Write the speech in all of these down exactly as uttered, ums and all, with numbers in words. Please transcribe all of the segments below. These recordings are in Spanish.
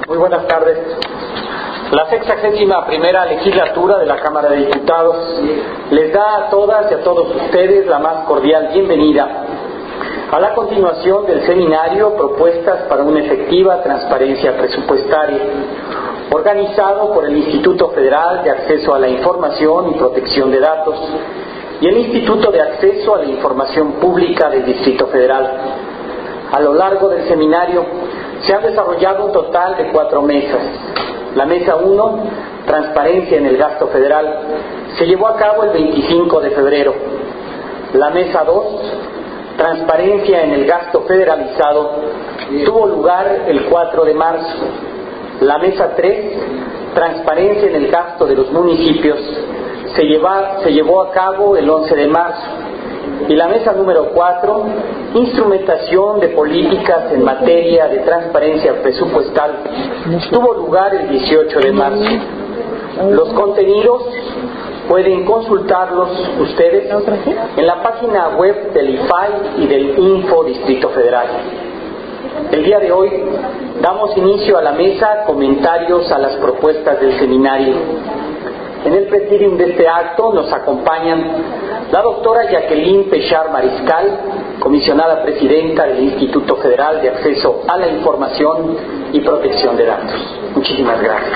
Muy buenas tardes. La sexagésima primera legislatura de la Cámara de Diputados les da a todas y a todos ustedes la más cordial bienvenida a la continuación del seminario Propuestas para una efectiva transparencia presupuestaria, organizado por el Instituto Federal de Acceso a la Información y Protección de Datos y el Instituto de Acceso a la Información Pública del Distrito Federal. A lo largo del seminario se han desarrollado un total de cuatro mesas. La mesa uno, Transparencia en el Gasto Federal, se llevó a cabo el veinticinco de febrero. La mesa dos, Transparencia en el Gasto Federalizado, tuvo lugar el cuatro de marzo. La mesa tres, Transparencia en el Gasto de los Municipios, se, lleva, se llevó a cabo el once de marzo. Y la mesa número cuatro, Instrumentación de políticas en materia de transparencia presupuestal, tuvo lugar el dieciocho de marzo. Los contenidos pueden consultarlos ustedes en la página web del I F A I y del Info Distrito Federal. El día de hoy damos inicio a la mesa Comentarios a las propuestas del seminario. En el presidium de este acto nos acompañan la doctora Jacqueline Pechar Mariscal, comisionada presidenta del Instituto Federal de Acceso a la Información y Protección de Datos. Muchísimas gracias.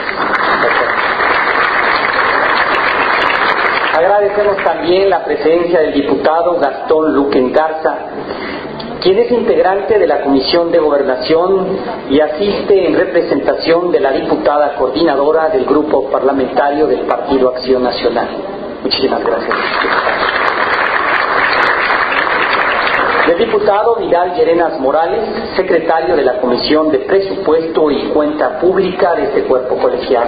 Agradecemos también la presencia del diputado Gastón Luquen Garza, quien es integrante de la Comisión de Gobernación y asiste en representación de la diputada coordinadora del Grupo Parlamentario del Partido Acción Nacional. Muchísimas gracias. El diputado Vidal Llerenas Morales, secretario de la Comisión de Presupuesto y Cuenta Pública de este cuerpo colegiado.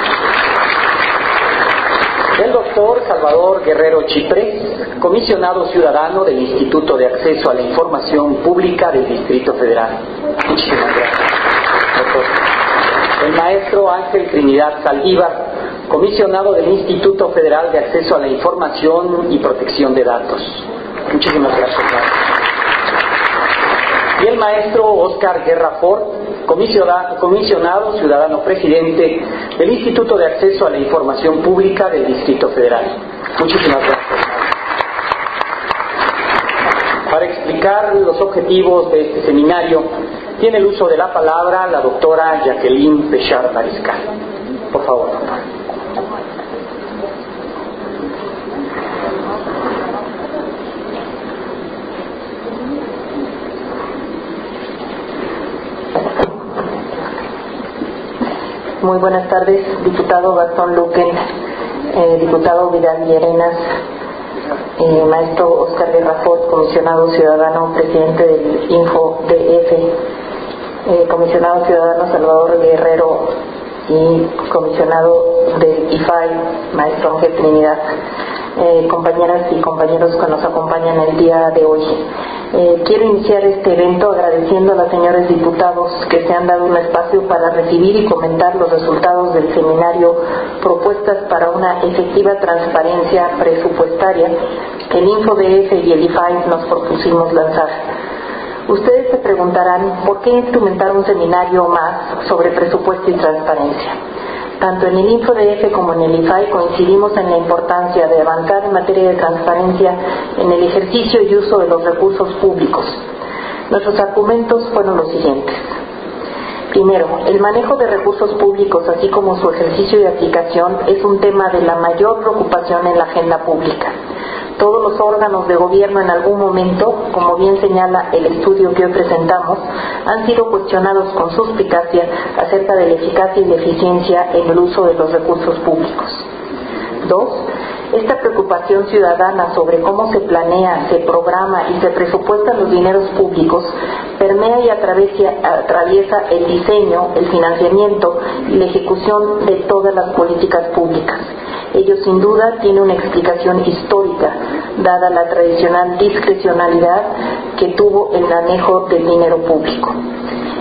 El doctor Salvador Guerrero Chiprés, comisionado ciudadano del Instituto de Acceso a la Información Pública del Distrito Federal. Muchísimas gracias, doctor. El maestro Ángel Trinidad Saldívar, comisionado del Instituto Federal de Acceso a la Información y Protección de Datos. Muchísimas gracias, maestro. Y el maestro Oscar Guerra Ford, comisionado ciudadano presidente del Instituto de Acceso a la Información Pública del Distrito Federal. Muchísimas gracias. Para explicar los objetivos de este seminario, tiene el uso de la palabra la doctora Jacqueline Pechar Mariscal. Por favor, doctora. Muy buenas tardes, diputado Gastón Luquen, eh, diputado Vidal Llerenas, eh, maestro Oscar Guerra Ford, comisionado ciudadano presidente del Info D F, eh, comisionado ciudadano Salvador Guerrero y comisionado del I F A I, maestro Ángel Trinidad, eh, compañeras y compañeros que nos acompañan el día de hoy. Eh, quiero iniciar este evento agradeciendo a los señores diputados que se han dado un espacio para recibir y comentar los resultados del seminario Propuestas para una efectiva transparencia presupuestaria que el Info D F y el I F A I nos propusimos lanzar. Ustedes se preguntarán por qué instrumentar un seminario más sobre presupuesto y transparencia. Tanto en el Info D F como en el I F A I coincidimos en la importancia de avanzar en materia de transparencia en el ejercicio y uso de los recursos públicos. Nuestros argumentos fueron los siguientes. Primero, el manejo de recursos públicos, así como su ejercicio y aplicación, es un tema de la mayor preocupación en la agenda pública. Todos los órganos de gobierno en algún momento, como bien señala el estudio que hoy presentamos, han sido cuestionados con suspicacia acerca de la eficacia y la eficiencia en el uso de los recursos públicos. Dos, esta preocupación ciudadana sobre cómo se planea, se programa y se presupuestan los dineros públicos permea y atraviesa, atraviesa el diseño, el financiamiento y la ejecución de todas las políticas públicas. Ello sin duda tiene una explicación histórica, dada la tradicional discrecionalidad que tuvo el manejo del dinero público.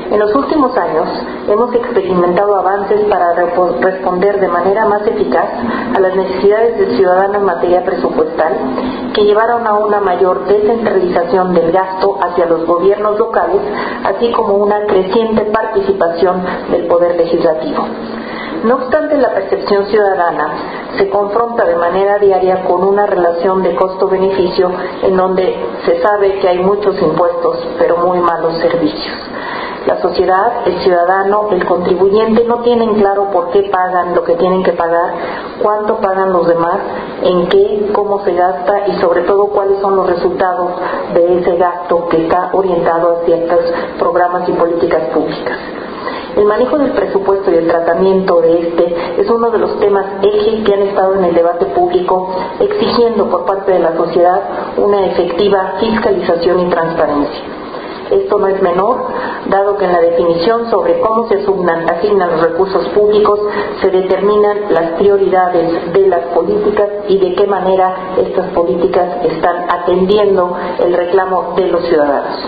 En los últimos años hemos experimentado avances para responder de manera más eficaz a las necesidades del ciudadano en materia presupuestal, que llevaron a una mayor descentralización del gasto hacia los gobiernos locales, así como una creciente participación del poder legislativo. No obstante, la percepción ciudadana se confronta de manera diaria con una relación de costo-beneficio en donde se sabe que hay muchos impuestos, pero muy malos servicios. La sociedad, el ciudadano, el contribuyente no tienen claro por qué pagan lo que tienen que pagar, cuánto pagan los demás, en qué, cómo se gasta y sobre todo cuáles son los resultados de ese gasto que está orientado a ciertos programas y políticas públicas. El manejo del presupuesto y el tratamiento de este es uno de los temas eje que han estado en el debate público, exigiendo por parte de la sociedad una efectiva fiscalización y transparencia. Esto no es menor, dado que en la definición sobre cómo se asignan, asignan los recursos públicos se determinan las prioridades de las políticas y de qué manera estas políticas están atendiendo el reclamo de los ciudadanos.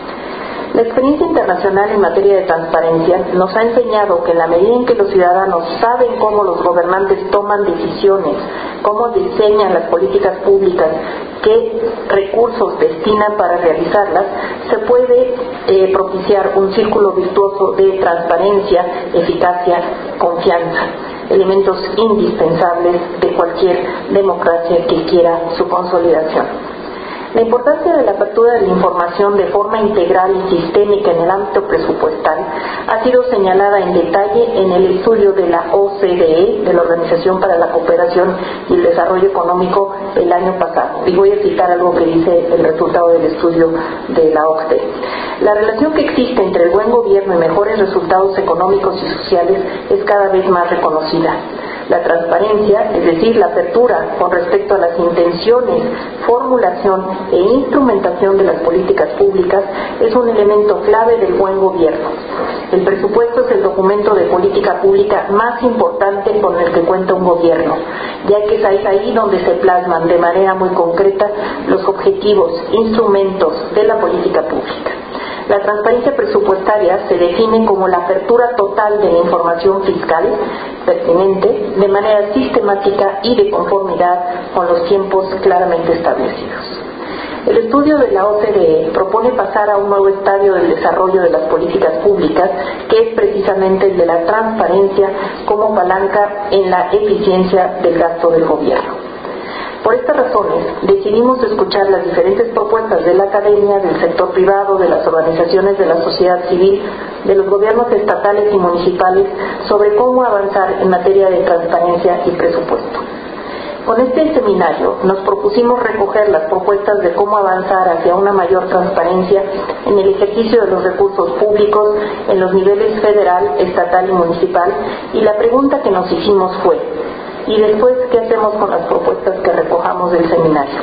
La experiencia internacional en materia de transparencia nos ha enseñado que en la medida en que los ciudadanos saben cómo los gobernantes toman decisiones, cómo diseñan las políticas públicas, qué recursos destinan para realizarlas, se puede eh, propiciar un círculo virtuoso de transparencia, eficacia, confianza, elementos indispensables de cualquier democracia que quiera su consolidación. La importancia de la apertura de la información de forma integral y sistémica en el ámbito presupuestal ha sido señalada en detalle en el estudio de la O C D E, de la Organización para la Cooperación y el Desarrollo Económico, el año pasado. Y voy a citar algo que dice el resultado del estudio de la O C D E. La relación que existe entre el buen gobierno y mejores resultados económicos y sociales es cada vez más reconocida. La transparencia, es decir, la apertura con respecto a las intenciones, formulación e instrumentación de las políticas públicas, es un elemento clave del buen gobierno. El presupuesto es el documento de política pública más importante con el que cuenta un gobierno, ya que es ahí donde se plasman de manera muy concreta los objetivos, instrumentos de la política pública. La transparencia presupuestaria se define como la apertura total de la información fiscal pertinente de manera sistemática y de conformidad con los tiempos claramente establecidos. El estudio de la O C D E propone pasar a un nuevo estadio del desarrollo de las políticas públicas, que es precisamente el de la transparencia como palanca en la eficiencia del gasto del gobierno. Por estas razones, decidimos escuchar las diferentes propuestas de la academia, del sector privado, de las organizaciones de la sociedad civil, de los gobiernos estatales y municipales sobre cómo avanzar en materia de transparencia y presupuesto. Con este seminario nos propusimos recoger las propuestas de cómo avanzar hacia una mayor transparencia en el ejercicio de los recursos públicos en los niveles federal, estatal y municipal, y la pregunta que nos hicimos fue: ¿y después qué hacemos con las propuestas que recojamos del seminario?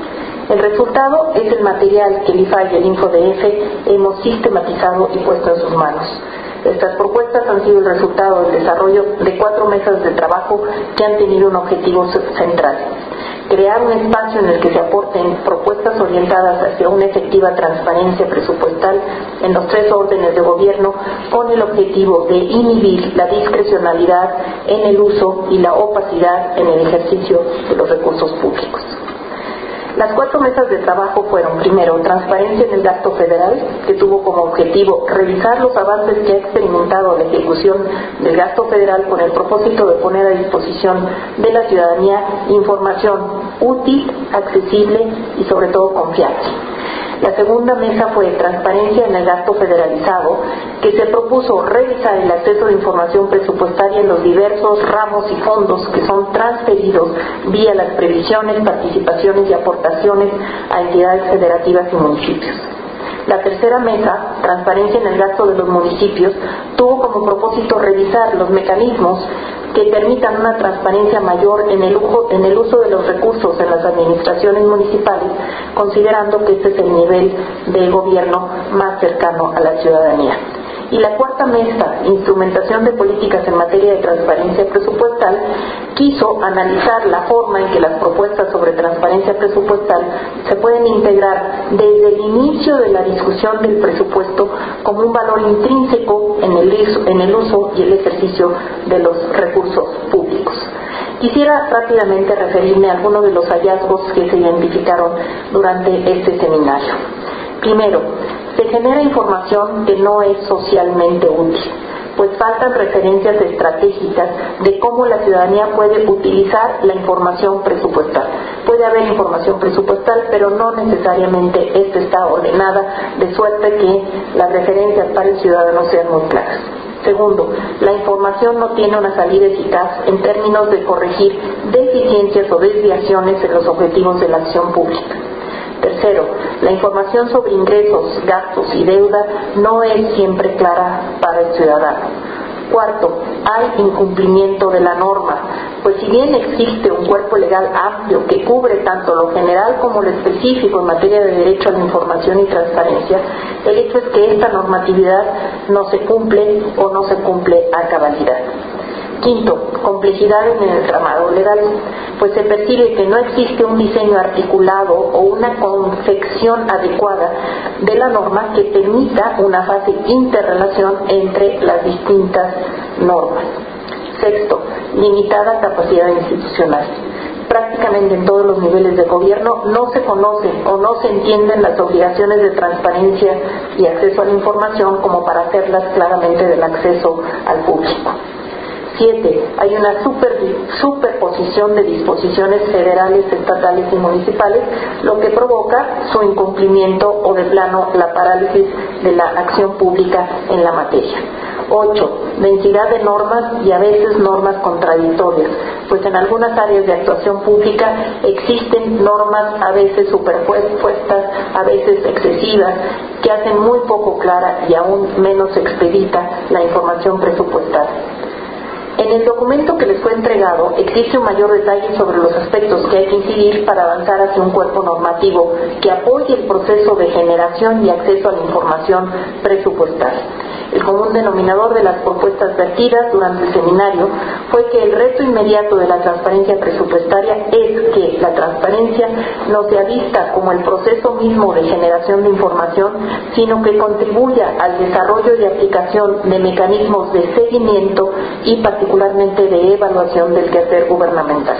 El resultado es el material que el I F A y el InfoDF hemos sistematizado y puesto en sus manos. Estas propuestas han sido el resultado del desarrollo de cuatro mesas de trabajo que han tenido un objetivo central: crear un espacio en el que se aporten propuestas orientadas hacia una efectiva transparencia presupuestal en los tres órdenes de gobierno, con el objetivo de inhibir la discrecionalidad en el uso y la opacidad en el ejercicio de los recursos públicos. Las cuatro mesas de trabajo fueron: primero, transparencia en el gasto federal, que tuvo como objetivo revisar los avances que ha experimentado la ejecución del gasto federal con el propósito de poner a disposición de la ciudadanía información útil, accesible y sobre todo confiable. La segunda mesa fue transparencia en el gasto federalizado, que se propuso revisar el acceso de información presupuestaria en los diversos ramos y fondos que son transferidos vía las previsiones, participaciones y aportaciones a entidades federativas y municipios. La tercera mesa, transparencia en el gasto de los municipios, tuvo como propósito revisar los mecanismos que permitan una transparencia mayor en el, uso, en el uso de los recursos en las administraciones municipales, considerando que este es el nivel de gobierno más cercano a la ciudadanía. Y la cuarta mesa, Instrumentación de Políticas en Materia de Transparencia Presupuestal, quiso analizar la forma en que las propuestas sobre transparencia presupuestal se pueden integrar desde el inicio de la discusión del presupuesto como un valor intrínseco en el, en el uso y el ejercicio de los recursos públicos. Quisiera rápidamente referirme a algunos de los hallazgos que se identificaron durante este seminario. Primero, se genera información que no es socialmente útil, pues faltan referencias estratégicas de cómo la ciudadanía puede utilizar la información presupuestal. Puede haber información presupuestal, pero no necesariamente esta está ordenada de suerte que las referencias para el ciudadano sean muy claras. Segundo, la información no tiene una salida eficaz en términos de corregir deficiencias o desviaciones en los objetivos de la acción pública. Tercero, la información sobre ingresos, gastos y deuda no es siempre clara para el ciudadano. Cuarto, hay incumplimiento de la norma, pues si bien existe un cuerpo legal amplio que cubre tanto lo general como lo específico en materia de derecho a la información y transparencia, el hecho es que esta normatividad no se cumple o no se cumple a cabalidad. Quinto, complejidad en el entramado legal, pues se percibe que no existe un diseño articulado o una confección adecuada de la norma que permita una fácil interrelación entre las distintas normas. Sexto, limitada capacidad institucional. Prácticamente en todos los niveles de gobierno no se conocen o no se entienden las obligaciones de transparencia y acceso a la información como para hacerlas claramente del acceso al público. Siete, hay una super, superposición de disposiciones federales, estatales y municipales, lo que provoca su incumplimiento o de plano la parálisis de la acción pública en la materia. Ocho, densidad de normas y a veces normas contradictorias, pues en algunas áreas de actuación pública existen normas a veces superpuestas, a veces excesivas, que hacen muy poco clara y aún menos expedita la información presupuestal. En el documento que les fue entregado existe un mayor detalle sobre los aspectos que hay que incidir para avanzar hacia un cuerpo normativo que apoye el proceso de generación y acceso a la información presupuestal. El común denominador de las propuestas vertidas durante el seminario fue que el reto inmediato de la transparencia presupuestaria es que la transparencia no sea vista como el proceso mismo de generación de información, sino que contribuya al desarrollo y aplicación de mecanismos de seguimiento y particularmente de evaluación del quehacer gubernamental.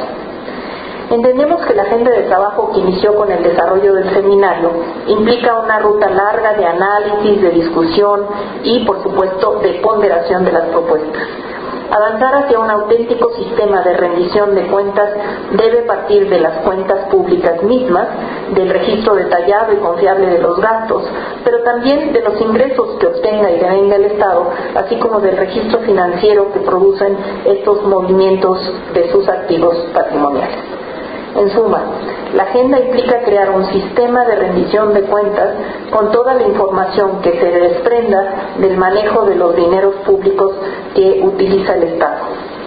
Entendemos que la agenda de trabajo que inició con el desarrollo del seminario implica una ruta larga de análisis, de discusión y, por supuesto, de ponderación de las propuestas. Avanzar hacia un auténtico sistema de rendición de cuentas debe partir de las cuentas públicas mismas, del registro detallado y confiable de los gastos, pero también de los ingresos que obtenga y devenga el Estado, así como del registro financiero que producen estos movimientos de sus activos patrimoniales. En suma, la agenda implica crear un sistema de rendición de cuentas con toda la información que se desprenda del manejo de los dineros públicos que utiliza el Estado.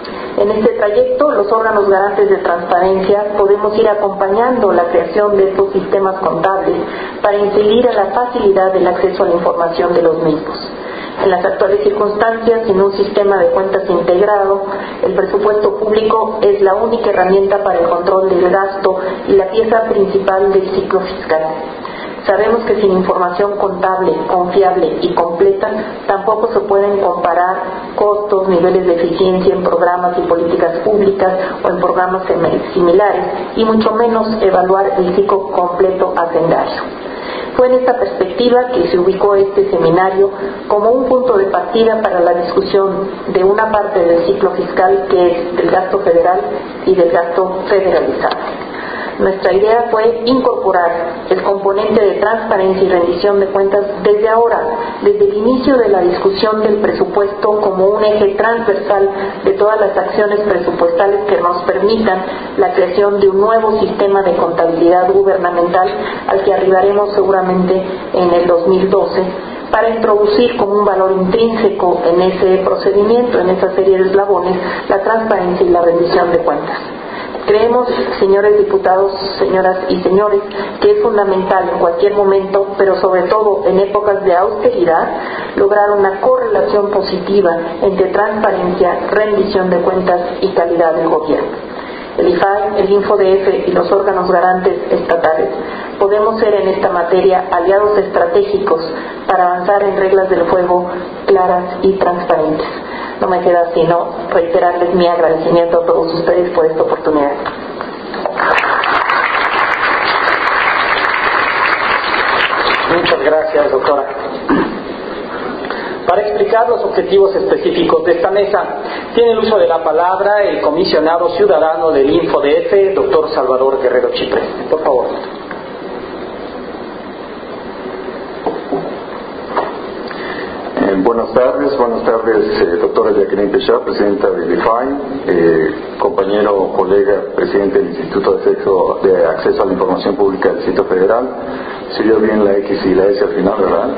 En este trayecto, los órganos garantes de transparencia podemos ir acompañando la creación de estos sistemas contables para incidir a la facilidad del acceso a la información de los mismos. En las actuales circunstancias, sin un sistema de cuentas integrado, el presupuesto público es la única herramienta para el control del gasto y la pieza principal del ciclo fiscal. Sabemos que sin información contable, confiable y completa, tampoco se pueden comparar costos, niveles de eficiencia en programas y políticas públicas o en programas similares, y mucho menos evaluar el ciclo completo hacendario. Fue en esta perspectiva que se ubicó este seminario como un punto de partida para la discusión de una parte del ciclo fiscal que es del gasto federal y del gasto federalizado. Nuestra idea fue incorporar el componente de transparencia y rendición de cuentas desde ahora, desde el inicio de la discusión del presupuesto como un eje transversal de todas las acciones presupuestales que nos permitan la creación de un nuevo sistema de contabilidad gubernamental al que arribaremos seguramente en el dos mil doce, para introducir como un valor intrínseco en ese procedimiento, en esa serie de eslabones, la transparencia y la rendición de cuentas. Creemos, señores diputados, señoras y señores, que es fundamental en cualquier momento, pero sobre todo en épocas de austeridad, lograr una correlación positiva entre transparencia, rendición de cuentas y calidad del gobierno. El I F A I, el InfoDF y los órganos garantes estatales podemos ser en esta materia aliados estratégicos para avanzar en reglas del juego claras y transparentes. No me queda sino reiterarles mi agradecimiento a todos ustedes por esta oportunidad. Muchas gracias, doctora. Para explicar los objetivos específicos de esta mesa, tiene el uso de la palabra el comisionado ciudadano del InfoDF, doctor Salvador Guerrero Chiprés. Por favor. Eh, buenas tardes, buenas tardes, eh, doctora Jacqueline Pechá, presidenta del I F A I, eh, compañero, colega, presidente del Instituto de Acceso, de Acceso a la Información Pública del Distrito Federal. Si yo bien la X y la S al final, ¿verdad?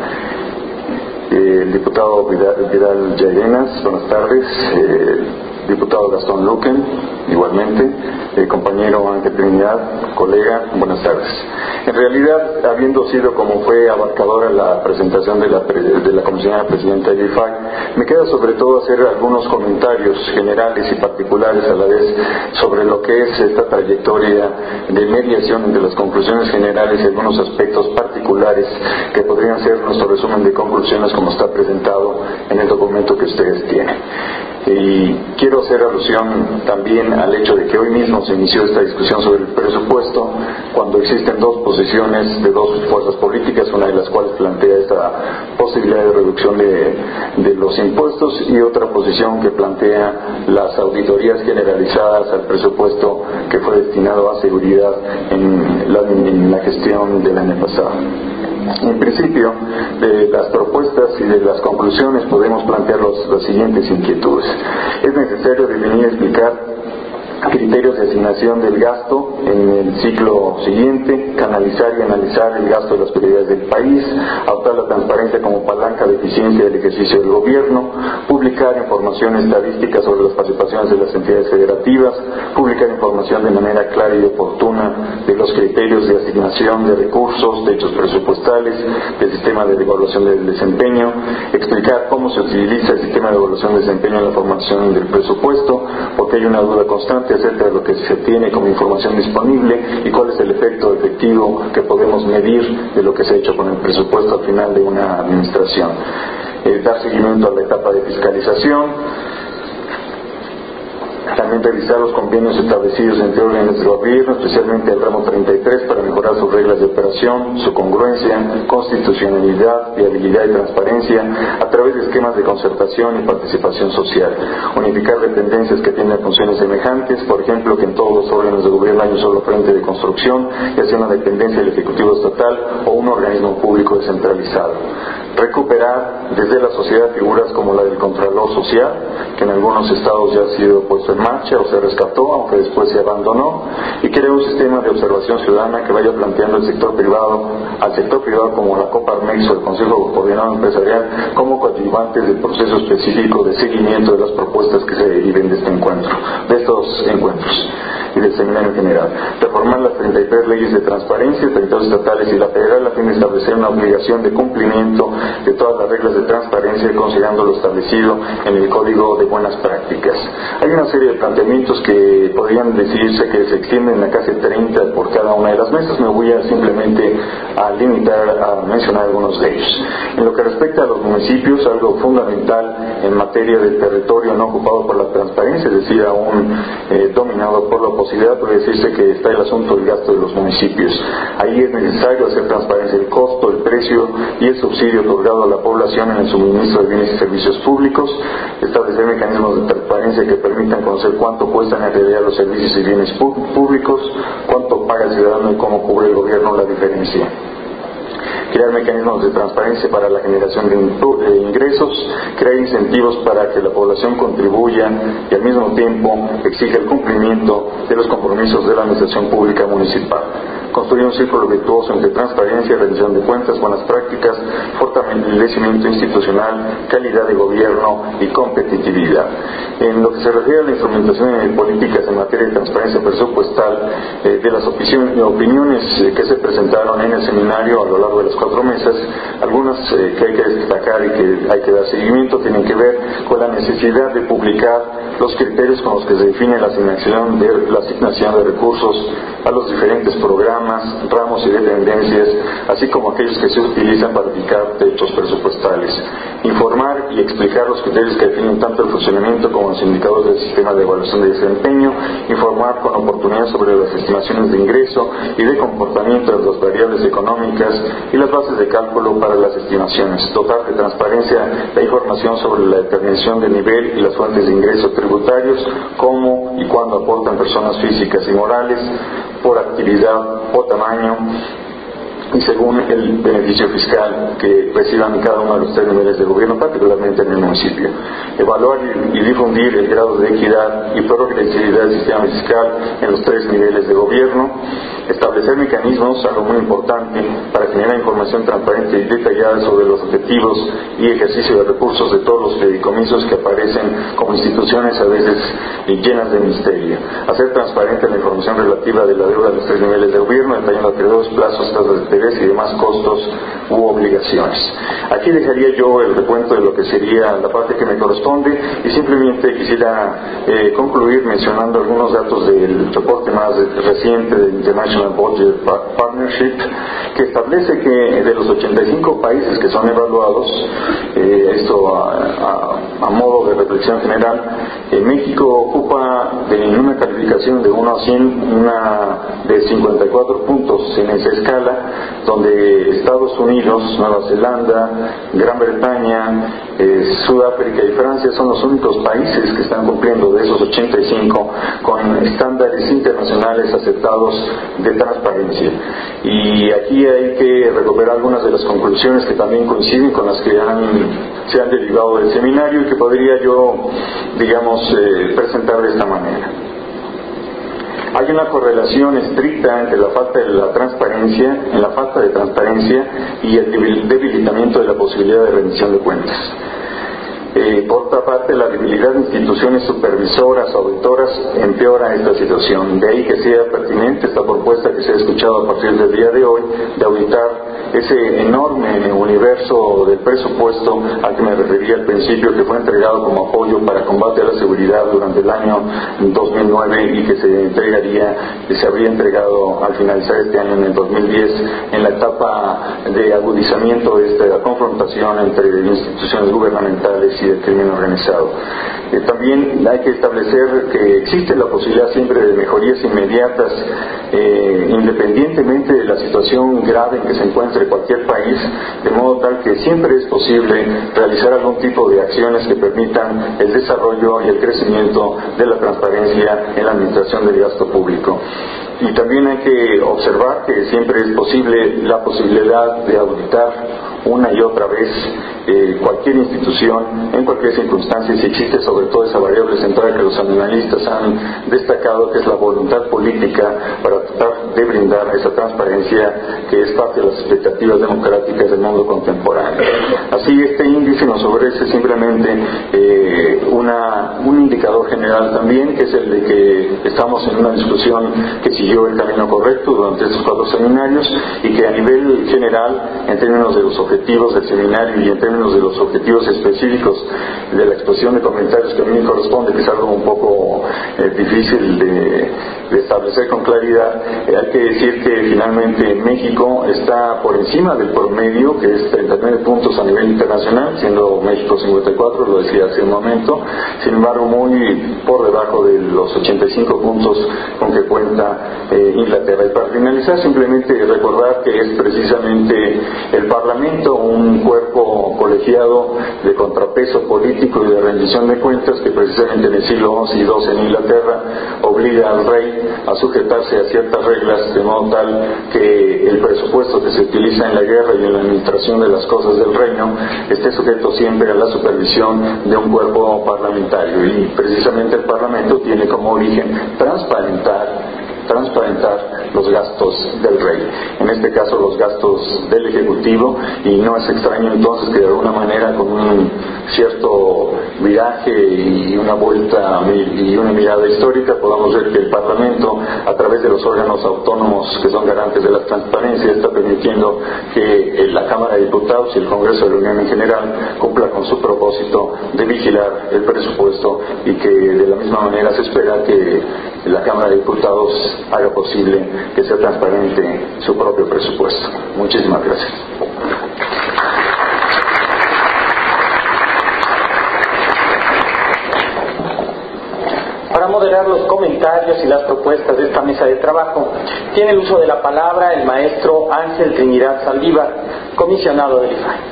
Eh, el diputado Vidal, Vidal Llerenas, buenas tardes. Eh, diputado Gastón Luquen, igualmente. Eh, compañero Ángel Trinidad, colega, buenas tardes. En realidad, habiendo sido como fue abarcadora la presentación de la, de la comisionada presidenta del I F A I, me queda sobre todo hacer algunos comentarios generales y particulares a la vez sobre lo que es esta trayectoria de mediación entre las conclusiones generales y algunos aspectos particulares que podrían ser nuestro resumen de conclusiones como está presentado en el documento que ustedes tienen. Y quiero hacer alusión también al hecho de que hoy mismo se inició esta discusión sobre el presupuesto, cuando existen dos posiciones de dos fuerzas políticas, una de las cuales plantea esta posibilidad de reducción de, de los impuestos y otra posición que plantea las auditorías generalizadas al presupuesto que fue destinado a seguridad en la, en la gestión del año pasado. En principio, de las propuestas y de las conclusiones podemos plantear los, las siguientes inquietudes. Es necesario definir y explicar criterios de asignación del gasto en el ciclo siguiente, canalizar y analizar el gasto de las prioridades del país, adoptar la transparencia como palanca de eficiencia del ejercicio del gobierno, publicar información estadística sobre las participaciones de las entidades federativas, publicar información de manera clara y oportuna de los criterios de asignación de recursos, de hechos presupuestales, del sistema de evaluación del desempeño, explicar cómo se utiliza el sistema de evaluación del desempeño en la formación del presupuesto, porque hay una duda constante acerca de lo que se tiene como información disponible y cuál es el efecto efectivo que podemos medir de lo que se ha hecho con el presupuesto al final de una administración. Eh, dar seguimiento a la etapa de fiscalización. También revisar los convenios establecidos entre órganos de gobierno, especialmente el ramo treinta y tres, para mejorar sus reglas de operación, su congruencia, constitucionalidad, viabilidad y transparencia a través de esquemas de concertación y participación social. Unificar dependencias que tienen funciones semejantes, por ejemplo, que en todos los órganos de gobierno hay un solo frente de construcción, ya sea una dependencia del Ejecutivo Estatal o un organismo público descentralizado. Recuperar desde la sociedad figuras como la del Contralor Social, que en algunos estados ya ha sido puesto en marcha o se rescató, aunque después se abandonó, y crear un sistema de observación ciudadana que vaya planteando al sector privado, al sector privado como la Coparmex o el Consejo Coordinador Empresarial como coadyuvantes del proceso específico de seguimiento de las propuestas que se deriven de este encuentro, de estos encuentros y del seminario en general. Reformar las treinta y tres leyes de transparencia, treinta y dos estatales y la federal, a fin de establecer una obligación de cumplimiento de todas las reglas de transparencia, considerando lo establecido en el Código de Buenas Prácticas. Hay una serie de planteamientos que podrían decidirse que se extienden a casi treinta por cada una de las mesas. Me voy a simplemente a limitar a mencionar algunos de ellos. En lo que respecta a los municipios, algo fundamental en materia del territorio no ocupado por la transparencia, es decir, aún eh, dominado por la posibilidad, puede decirse que está el asunto del gasto de los municipios. Ahí es necesario hacer transparencia el costo, el precio y el subsidio otorgado a la población en el suministro de bienes y servicios públicos, establecer mecanismos de transparencia que permitan conocer cuánto cuestan en realidad los servicios y bienes públicos, cuánto paga el ciudadano y cómo cubre el gobierno la diferencia. Crear mecanismos de transparencia para la generación de ingresos, crear incentivos para que la población contribuya y al mismo tiempo exija el cumplimiento de los compromisos de la administración pública municipal. construir un círculo virtuoso entre transparencia, rendición de cuentas, buenas prácticas, fortalecimiento institucional, calidad de gobierno y competitividad. En lo que se refiere a la instrumentación de políticas en materia de transparencia presupuestal, eh, de las opiniones eh, que se presentaron en el seminario a lo largo de las cuatro mesas, algunas eh, que hay que destacar y que hay que dar seguimiento tienen que ver con la necesidad de publicar los criterios con los que se define la asignación de, la asignación de recursos a los diferentes programas, ramos y dependencias, así como aquellos que se utilizan para fijar techos presupuestales. Informar y explicar los criterios que definen tanto el funcionamiento como los indicadores del sistema de evaluación de desempeño, informar con oportunidad sobre las estimaciones de ingreso y de comportamiento de las variables económicas y las bases de cálculo para las estimaciones, dotar de transparencia la información sobre la determinación del nivel y las fuentes de ingresos tributarios, cómo y cuándo aportan personas físicas y morales, por actividad o tamaño, y según el beneficio fiscal que reciban cada uno de los tres niveles de gobierno, particularmente en el municipio. Evaluar y, y difundir el grado de equidad y progresividad del sistema fiscal en los tres niveles de gobierno. Establecer mecanismos, algo muy importante, para generar información transparente y detallada sobre los objetivos y ejercicio de recursos de todos los fideicomisos que aparecen como instituciones a veces llenas de misterio. Hacer transparente la información relativa de la deuda de los tres niveles de gobierno, detallando periodos, plazos, tasas de y demás costos u obligaciones. Aquí dejaría yo el recuento de lo que sería la parte que me corresponde y simplemente quisiera eh, concluir mencionando algunos datos del reporte más reciente del International Budget Partnership, que establece que de los ochenta y cinco países que son evaluados, eh, esto a, a, a modo de reflexión general, eh, México ocupa de una calificación de uno a cien una de cincuenta y cuatro puntos en esa escala, donde Estados Unidos, Nueva Zelanda, Gran Bretaña, eh, Sudáfrica y Francia son los únicos países que están cumpliendo de esos ochenta y cinco con estándares internacionales aceptados de transparencia. Y aquí hay que recuperar algunas de las conclusiones que también coinciden con las que han, se han derivado del seminario y que podría yo, digamos, eh, presentar de esta manera. Hay una correlación estricta entre la falta de la transparencia, en la falta de transparencia y el debilitamiento de la posibilidad de rendición de cuentas. Eh, por otra parte, la debilidad de instituciones supervisoras, auditoras, empeora esta situación. De ahí que sea pertinente esta propuesta que se ha escuchado a partir del día de hoy, de auditar ese enorme universo del presupuesto al que me refería al principio, que fue entregado como apoyo para combate a la seguridad durante el año dos mil nueve y que se entregaría, que se habría entregado al finalizar este año en el dos mil diez, en la etapa de agudizamiento de esta confrontación entre instituciones gubernamentales y del crimen organizado. Eh, también hay que establecer que existe la posibilidad siempre de mejorías inmediatas, eh, independientemente de la situación grave en que se encuentre cualquier país, de modo tal que siempre es posible realizar algún tipo de acciones que permitan el desarrollo y el crecimiento de la transparencia en la administración del gasto público. Y también hay que observar que siempre es posible la posibilidad de auditar una y otra vez eh, cualquier institución en cualquier circunstancia, si existe sobre todo esa variable central que los analistas han destacado, que es la voluntad política para tratar de brindar esa transparencia que es parte de las expectativas democráticas del mundo contemporáneo. Así, este índice nos ofrece simplemente eh, una, un indicador general también, que es el de que estamos en una discusión que siguió el camino correcto durante estos cuatro seminarios y que a nivel general, en términos de los objetivos del seminario y en términos de los objetivos específicos de la exposición de comentarios que a mí me corresponde, que es algo un poco eh, difícil de, de establecer con claridad, eh, hay que decir que finalmente México está por encima del promedio, que es treinta y nueve puntos a nivel internacional, siendo México cincuenta y cuatro, lo decía hace un momento, sin embargo muy por debajo de los ochenta y cinco puntos con que cuenta eh, Inglaterra. Y para finalizar, simplemente recordar que es precisamente el Parlamento un cuerpo colegiado de contrapeso político y de rendición de cuentas que precisamente en el siglo once y doce en Inglaterra obliga al rey a sujetarse a ciertas reglas, de modo tal que el presupuesto que se utiliza en la guerra y en la administración de las cosas del reino esté sujeto siempre a la supervisión de un cuerpo parlamentario, y precisamente el Parlamento tiene como origen transparentar transparentar los gastos del rey, en este caso los gastos del Ejecutivo, y no es extraño entonces que de alguna manera con un cierto viraje y una vuelta y una mirada histórica podamos ver que el Parlamento, a través de los órganos autónomos que son garantes de la transparencia, está permitiendo que la Cámara de Diputados y el Congreso de la Unión en general cumpla con su propósito de vigilar el presupuesto, y que de la misma manera se espera que la Cámara de Diputados haga posible que sea transparente su propio presupuesto. Muchísimas gracias. Para moderar los comentarios y las propuestas de esta mesa de trabajo, tiene el uso de la palabra el maestro Ángel Trinidad Saldívar, comisionado del I F A I.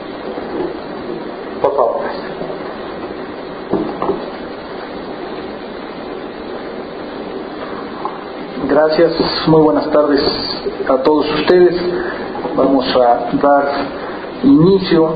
Por favor. Gracias, muy buenas tardes a todos ustedes. Vamos a dar inicio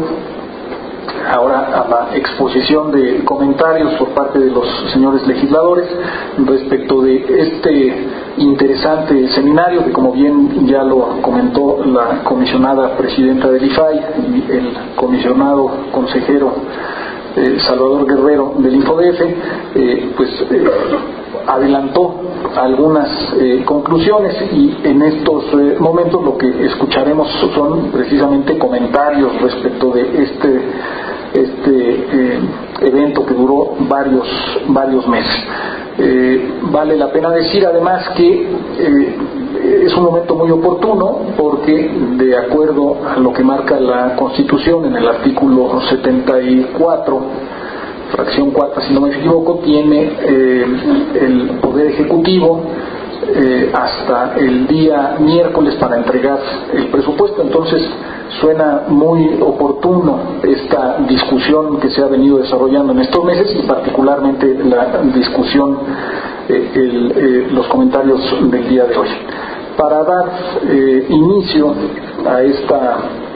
ahora a la exposición de comentarios por parte de los señores legisladores respecto de este interesante seminario que, como bien ya lo comentó la comisionada presidenta del I F A I y el comisionado consejero eh, Salvador Guerrero del INFODEFE, eh, pues eh, adelantó algunas eh, conclusiones, y en estos eh, momentos lo que escucharemos son precisamente comentarios respecto de este este eh, evento que duró varios varios meses. Eh, vale la pena decir además que eh, es un momento muy oportuno, porque de acuerdo a lo que marca la Constitución en el artículo setenta y cuatro, fracción cuarta, si no me equivoco, tiene eh, el Poder Ejecutivo eh, hasta el día miércoles para entregar el presupuesto. Entonces suena muy oportuno esta discusión que se ha venido desarrollando en estos meses, y particularmente la discusión, eh, el, eh, los comentarios del día de hoy. Para dar eh, inicio a esta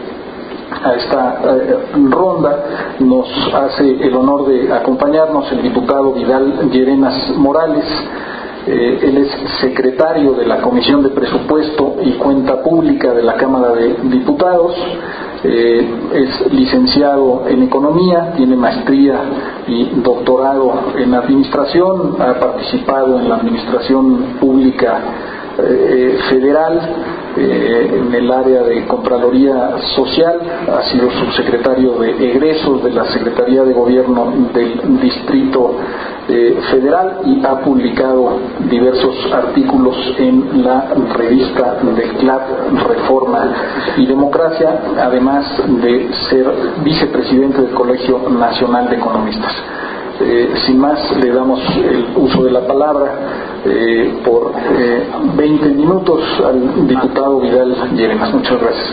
a esta eh, ronda, nos hace el honor de acompañarnos el diputado Vidal Llerenas Morales. Eh, él es secretario de la Comisión de Presupuesto y Cuenta Pública de la Cámara de Diputados. Eh, es licenciado en Economía, tiene maestría y doctorado en Administración, ha participado en la Administración Pública eh, Federal, eh, en el área de Contraloría Social, ha sido subsecretario de Egresos de la Secretaría de Gobierno del Distrito eh, Federal, y ha publicado diversos artículos en la revista del C L A D, Reforma y Democracia, además de ser vicepresidente del Colegio Nacional de Economistas. Eh, sin más, le damos el uso de la palabra eh, por eh, veinte minutos al diputado Vidal Llerenas. Muchas gracias.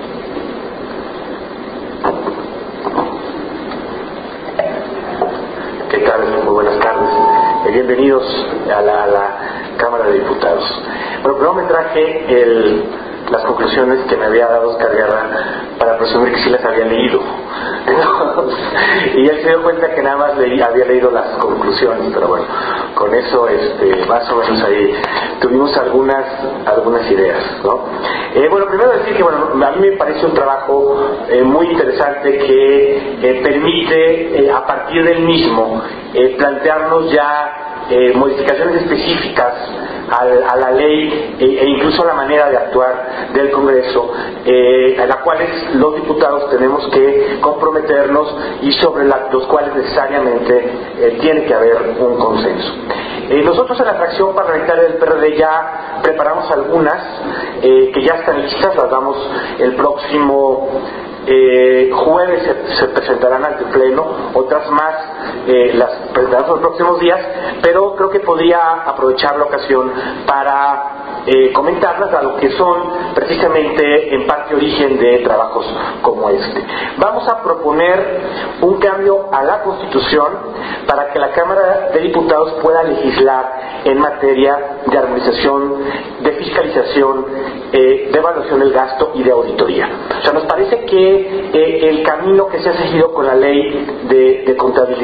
¿Qué tal? Muy buenas tardes. Eh, bienvenidos a la, a la Cámara de Diputados. Bueno, primero me traje el, las conclusiones que me había dado Oscar Guerra para presumir que sí las había leído. Y él se dio cuenta que nada más leí, había leído las conclusiones, pero bueno, con eso este, más o menos ahí tuvimos algunas algunas ideas, ¿no? Eh, bueno, primero decir que bueno, a mí me parece un trabajo eh, muy interesante que eh, permite eh, a partir del mismo eh, plantearnos ya Eh, modificaciones específicas a, a la ley e, e incluso a la manera de actuar del Congreso, eh, a las cuales los diputados tenemos que comprometernos y sobre la, los cuales necesariamente eh, tiene que haber un consenso. Eh, nosotros en la fracción parlamentaria del P R D ya preparamos algunas eh, que ya están listas, las damos el próximo Eh, jueves se, se presentarán ante el Pleno, otras más eh, las presentaremos los próximos días, pero creo que podría aprovechar la ocasión para eh, comentarlas, dado que son precisamente en parte origen de trabajos como este. Vamos a proponer un cambio a la Constitución para que la Cámara de Diputados pueda legislar en materia de armonización, de fiscalización, eh, de evaluación del gasto y de auditoría. O sea, nos parece que Eh, el camino que se ha seguido con la ley de, de contabilidad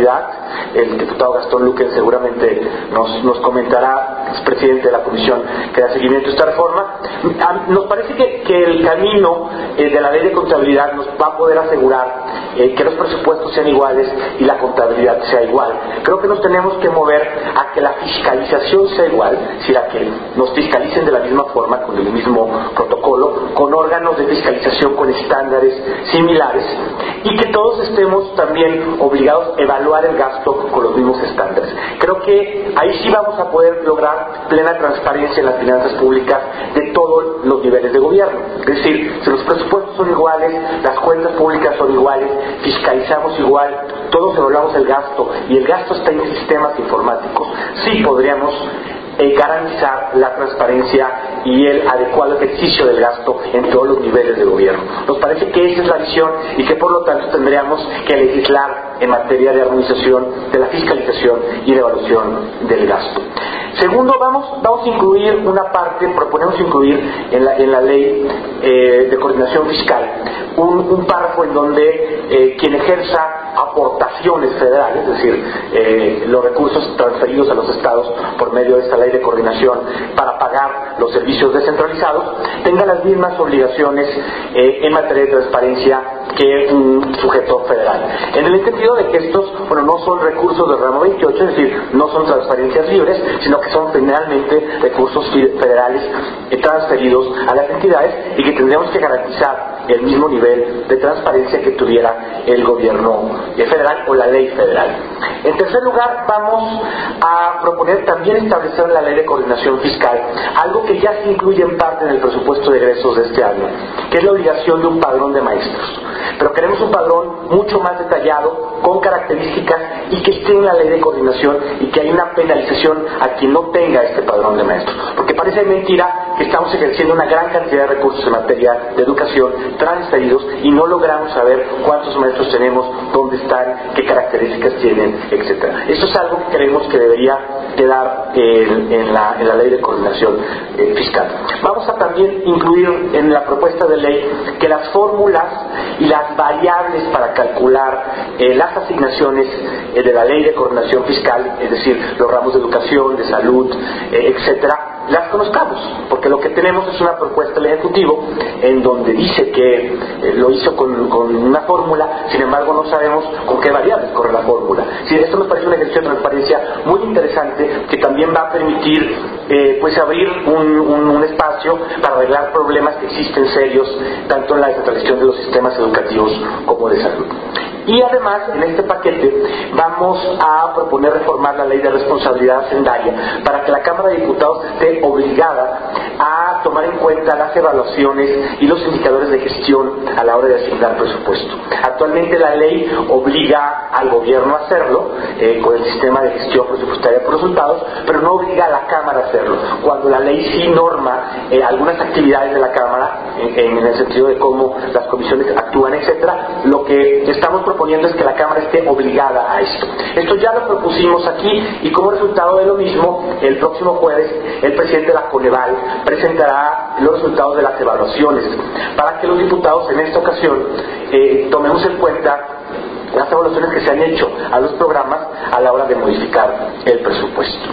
el diputado Gastón Luquen seguramente nos, nos comentará, es presidente de la comisión que da seguimiento a esta reforma. Nos parece que, que el camino eh, de la ley de contabilidad nos va a poder asegurar eh, que los presupuestos sean iguales y la contabilidad sea igual. Creo que nos tenemos que mover a que la fiscalización sea igual, si la que nos fiscalicen de la misma forma, con el mismo protocolo, con órganos de fiscalización con estándares similares, y que todos estemos también obligados a evaluar el gasto con los mismos estándares. Creo que ahí sí vamos a poder lograr plena transparencia en las finanzas públicas de todos los niveles de gobierno. Es decir, si los presupuestos son iguales, las cuentas públicas son iguales, fiscalizamos igual, todos evaluamos el gasto y el gasto está en sistemas informáticos, sí podríamos Eh, garantizar la transparencia y el adecuado ejercicio del gasto en todos los niveles de gobierno. Nos parece que esa es la visión y que por lo tanto tendríamos que legislar en materia de armonización de la fiscalización y de evaluación del gasto. Segundo, vamos, vamos a incluir una parte, proponemos incluir en la, en la ley eh, de coordinación fiscal un, un párrafo en donde eh, quien ejerza aportaciones federales, es decir, eh, los recursos transferidos a los estados por medio de esta ley de coordinación para pagar los servicios descentralizados, tenga las mismas obligaciones eh, en materia de transparencia que un sujeto federal. En el entendido de que estos, bueno, no son recursos del ramo veintiocho, es decir, no son transferencias libres, sino que son finalmente recursos federales eh, transferidos a las entidades y que tendríamos que garantizar el mismo nivel de transparencia que tuviera el gobierno federal o la ley federal. En tercer lugar, vamos a proponer también establecer en la ley de coordinación fiscal algo que ya se incluye en parte en el presupuesto de egresos de este año, que es la obligación de un padrón de maestros. Pero queremos un padrón mucho más detallado, con características y que esté en la ley de coordinación y que haya una penalización a quien no tenga este padrón de maestros. Porque parece mentira que estamos ejerciendo una gran cantidad de recursos en materia de educación transferidos y no logramos saber cuántos maestros tenemos, dónde están, qué características tienen, etcétera. Eso es algo que creemos que debería quedar en, en, la, en la ley de coordinación eh, fiscal. Vamos a también incluir en la propuesta de ley que las fórmulas y las variables para calcular eh, las asignaciones eh, de la ley de coordinación fiscal, es decir, los ramos de educación, de salud, eh, etcétera, las conozcamos, porque lo que tenemos es una propuesta del Ejecutivo en donde dice que eh, lo hizo con, con una fórmula, sin embargo no sabemos con qué variables corre la fórmula. Sí, esto nos parece un ejercicio de transparencia muy interesante que también va a permitir eh, pues abrir un, un, un espacio para arreglar problemas que existen serios tanto en la descentralización de los sistemas educativos como de salud. Y además, en este paquete vamos a proponer reformar la ley de responsabilidad hacendaria para que la Cámara de Diputados esté obligada a tomar en cuenta las evaluaciones y los indicadores de gestión a la hora de asignar presupuesto. Actualmente la ley obliga al gobierno a hacerlo eh, con el sistema de gestión presupuestaria por resultados, pero no obliga a la Cámara a hacerlo. Cuando la ley sí norma eh, algunas actividades de la Cámara en, en el sentido de cómo las comisiones actúan, etcétera, lo que estamos proponiendo es que la Cámara esté obligada a esto. Esto ya lo propusimos aquí y como resultado de lo mismo, el próximo jueves el presidente de la Coneval presentará los resultados de las evaluaciones para que los diputados en esta ocasión eh, tomemos en cuenta las evaluaciones que se han hecho a los programas a la hora de modificar el presupuesto.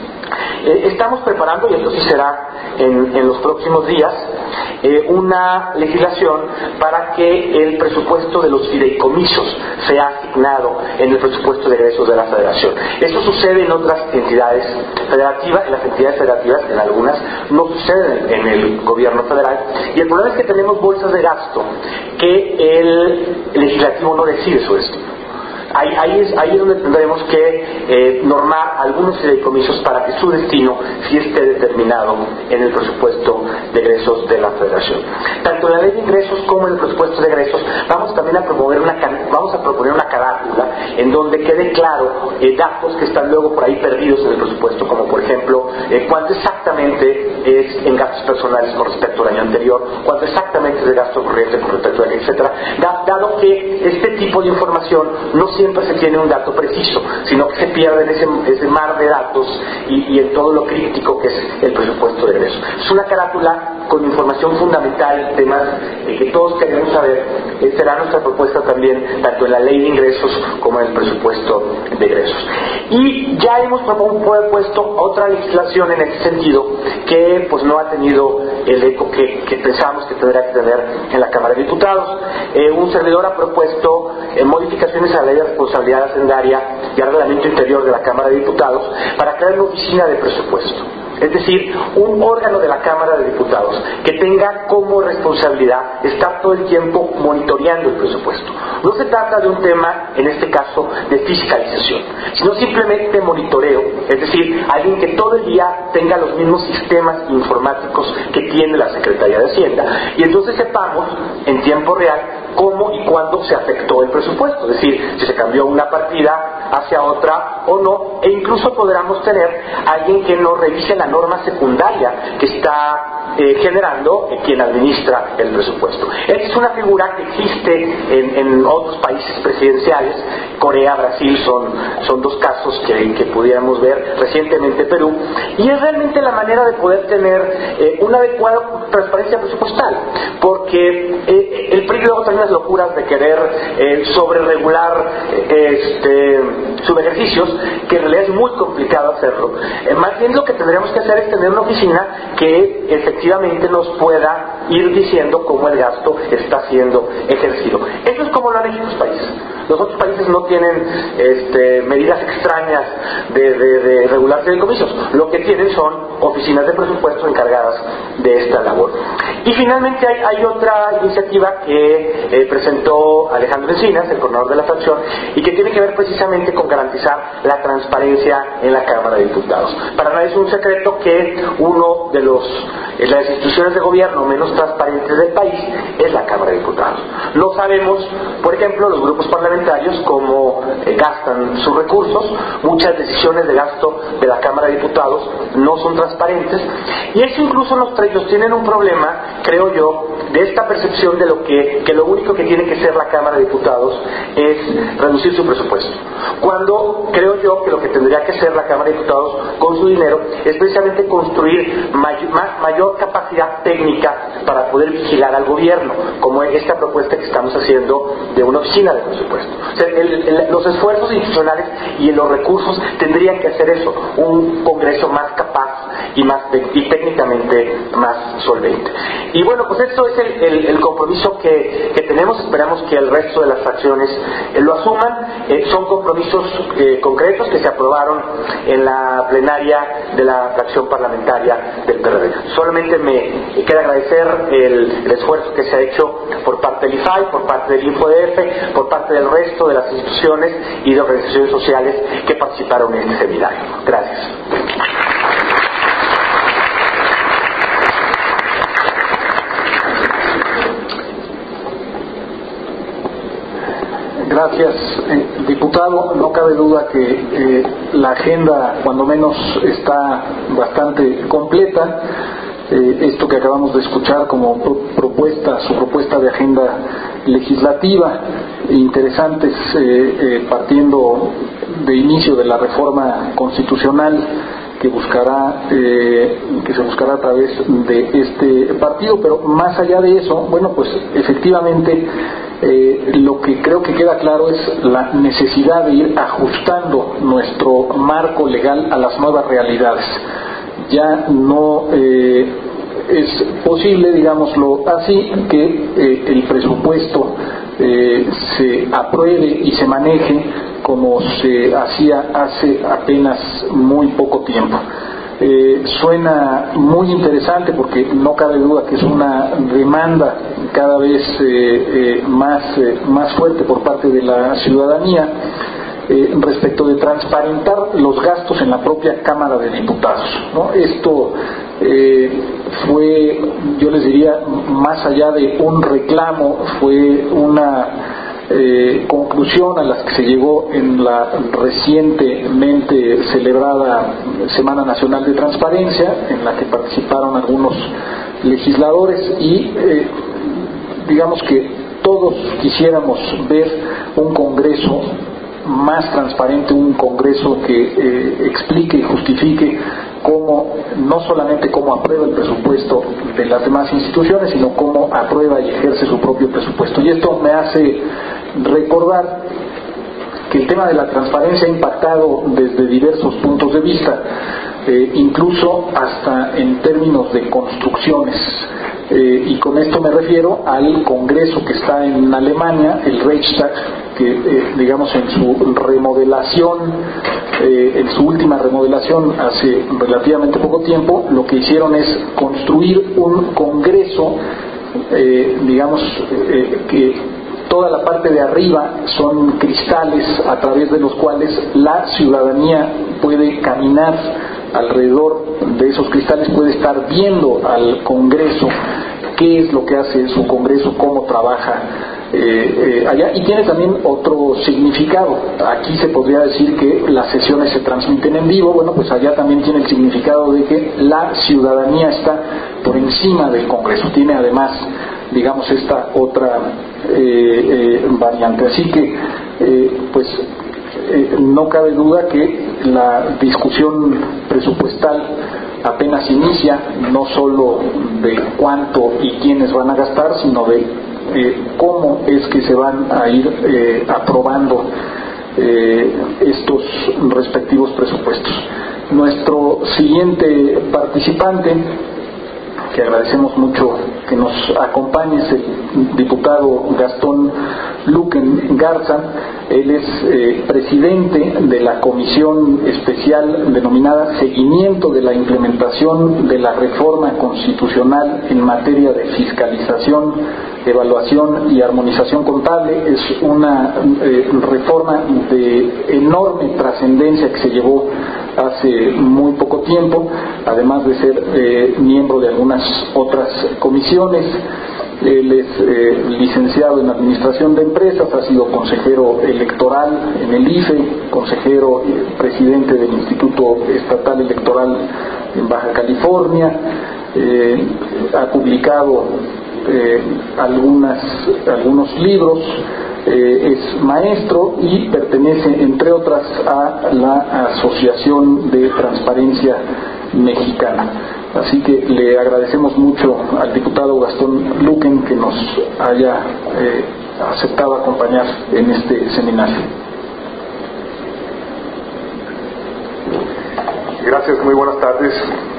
Eh, estamos preparando, y esto sí será en, en los próximos días, eh, una legislación para que el presupuesto de los fideicomisos sea asignado en el presupuesto de egresos de la Federación. Eso sucede en otras entidades federativas, en las entidades federativas, en algunas, no sucede en el gobierno federal, y el problema es que tenemos bolsas de gasto que el legislativo no decide sobre esto. Ahí, ahí, es, ahí es donde tendremos que eh, normar algunos fideicomisos para que su destino sí esté determinado en el presupuesto de egresos de la Federación. Tanto en la ley de ingresos como en el presupuesto de egresos vamos también a promover una, vamos a proponer una carátula en donde quede claro eh, datos que están luego por ahí perdidos en el presupuesto, como por ejemplo eh, cuánto exactamente es en gastos personales con respecto al año anterior, cuánto exactamente es de gasto corriente con respecto al año, etcétera, dado que este tipo de información no siempre se tiene un dato preciso, sino que se pierde en ese, ese mar de datos y, y en todo lo crítico que es el presupuesto de egresos. Es una carátula con información fundamental, temas eh, que todos queremos saber. Eh, será nuestra propuesta también, tanto en la ley de ingresos como en el presupuesto de egresos. Y ya hemos propuesto otra legislación en ese sentido que pues no ha tenido el eco que, que pensamos que tendrá que tener en la Cámara de Diputados. Eh, un servidor ha propuesto eh, modificaciones a la ley de responsabilidad hacendaria y al reglamento interior de la Cámara de Diputados para crear una oficina de presupuesto. Es decir, un órgano de la Cámara de Diputados que tenga como responsabilidad estar todo el tiempo monitoreando el presupuesto. No se trata de un tema, en este caso, de fiscalización, sino simplemente monitoreo, es decir, alguien que todo el día tenga los mismos sistemas informáticos que tiene la Secretaría de Hacienda y entonces sepamos en tiempo real cómo y cuándo se afectó el presupuesto, es decir, si se cambió una partida hacia otra o no, e incluso podremos tener alguien que nos revise la norma secundaria que está eh, generando eh, quien administra el presupuesto. Esta es una figura que existe en, en otros países presidenciales. Corea, Brasil son, son dos casos que, que pudiéramos ver, recientemente Perú, y es realmente la manera de poder tener eh, una adecuada transparencia presupuestal, porque eh, el P R I luego tiene las locuras de querer eh, sobreregular eh, este, sus ejercicios, que en realidad es muy complicado hacerlo. Eh, más bien lo que tendríamos que hacer es tener una oficina que efectivamente nos pueda ir diciendo cómo el gasto está siendo ejercido. Eso es como lo han hecho los países. Los otros países no tienen este, medidas extrañas de, de, de regular fideicomisos. Lo que tienen son oficinas de presupuesto encargadas de esta labor. Y finalmente hay, hay otra iniciativa que eh, presentó Alejandro Encinas, el coordinador de la fracción, y que tiene que ver precisamente con garantizar la transparencia en la Cámara de Diputados. Para nadie es un secreto que uno de los eh, las instituciones de gobierno menos transparentes del país es la Cámara de Diputados. No sabemos, por ejemplo, los grupos parlamentarios cómo eh, gastan sus recursos. Muchas decisiones de gasto de la Cámara de Diputados no son transparentes, y eso incluso nos, trae, nos tienen un problema, creo yo, de esta percepción de lo que, que lo único que tiene que ser la Cámara de Diputados es reducir su presupuesto, cuando creo yo que lo que tendría que hacer la Cámara de Diputados con su dinero es precisamente construir may, más, mayor capacidad técnica para poder vigilar al gobierno, como esta propuesta que estamos haciendo de una oficina de presupuesto. O sea, el, el, los esfuerzos institucionales y los recursos tendrían que hacer eso, un Congreso más capaz y más y técnicamente más solvente. Y bueno, pues esto es el, el, el compromiso que, que tenemos. Esperamos que el resto de las fracciones eh, lo asuman. Eh, son compromisos eh, concretos que se aprobaron en la plenaria de la fracción parlamentaria del P R D. Solamente me queda agradecer el, el esfuerzo que se ha hecho por parte del I F A I, por parte del InfoDF, por parte del resto de las instituciones y de organizaciones sociales que participaron en este seminario. Gracias. Gracias, eh, diputado. No cabe duda que eh, la agenda, cuando menos, está bastante completa. Eh, esto que acabamos de escuchar como pro propuesta, su propuesta de agenda legislativa, interesantes, eh, eh, partiendo de inicio de la reforma constitucional que buscará eh, que se buscará a través de este partido, pero más allá de eso, bueno, pues efectivamente eh, lo que creo que queda claro es la necesidad de ir ajustando nuestro marco legal a las nuevas realidades. Ya no eh, es posible, digámoslo así, que eh, el presupuesto eh, se apruebe y se maneje como se hacía hace apenas muy poco tiempo. Eh, suena muy interesante porque no cabe duda que es una demanda cada vez eh, eh, más, eh, más fuerte por parte de la ciudadanía eh, respecto de transparentar los gastos en la propia Cámara de Diputados, ¿no? Esto eh, fue, yo les diría, más allá de un reclamo, fue una Eh, conclusión a la que se llegó en la recientemente celebrada Semana Nacional de Transparencia, en la que participaron algunos legisladores y eh, digamos que todos quisiéramos ver un Congreso más transparente, un Congreso que eh, explique y justifique cómo, no solamente cómo aprueba el presupuesto de las demás instituciones, sino cómo aprueba y ejerce su propio presupuesto. Y esto me hace recordar que el tema de la transparencia ha impactado desde diversos puntos de vista, eh, incluso hasta en términos de construcciones. Eh, y con esto me refiero al Congreso que está en Alemania, el Reichstag, que eh, digamos en su remodelación, eh, en su última remodelación hace relativamente poco tiempo, lo que hicieron es construir un Congreso, eh, digamos, eh, que toda la parte de arriba son cristales a través de los cuales la ciudadanía puede caminar alrededor de esos cristales, puede estar viendo al Congreso, qué es lo que hace su Congreso, cómo trabaja eh, eh, allá, y tiene también otro significado. Aquí se podría decir que las sesiones se transmiten en vivo. Bueno, pues allá también tiene el significado de que la ciudadanía está por encima del Congreso, tiene además, digamos, esta otra eh, eh, variante. Así que eh, pues eh, no cabe duda que la discusión presupuestal apenas inicia, no solo de cuánto y quiénes van a gastar, sino de eh, cómo es que se van a ir eh, aprobando eh, estos respectivos presupuestos. Nuestro siguiente participante, que agradecemos mucho que nos acompañe, es el diputado Gastón Luquen Garza. Él es eh, presidente de la comisión especial denominada Seguimiento de la Implementación de la Reforma Constitucional en materia de fiscalización, evaluación y armonización contable. Es una eh, reforma de enorme trascendencia que se llevó hace muy poco tiempo, además de ser eh, miembro de algunas otras comisiones. Él es eh, licenciado en Administración de Empresas, ha sido consejero electoral en el I F E, consejero eh, presidente del Instituto Estatal Electoral en Baja California, eh, ha publicado eh, algunas, algunos libros, eh, es maestro y pertenece, entre otras, a la Asociación de Transparencia Mexicana. Así que le agradecemos mucho al diputado Gastón Luquen que nos haya eh, aceptado acompañar en este seminario. Gracias, muy buenas tardes.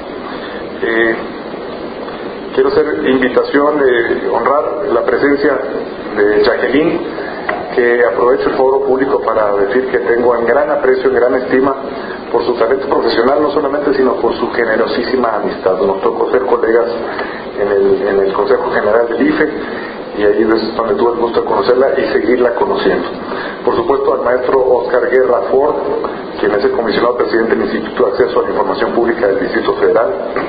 Eh, quiero hacer invitación, eh, honrar la presencia de Jacqueline, que aprovecho el foro público para decir que tengo en gran aprecio, en gran estima por su talento profesional, no solamente, sino por su generosísima amistad. Nos tocó ser colegas en el, en el Consejo General del I F E, y ahí es donde tuve el gusto de conocerla y seguirla conociendo. Por supuesto, al maestro Oscar Guerra Ford, quien es el comisionado presidente del Instituto de Acceso a la Información Pública del Distrito Federal.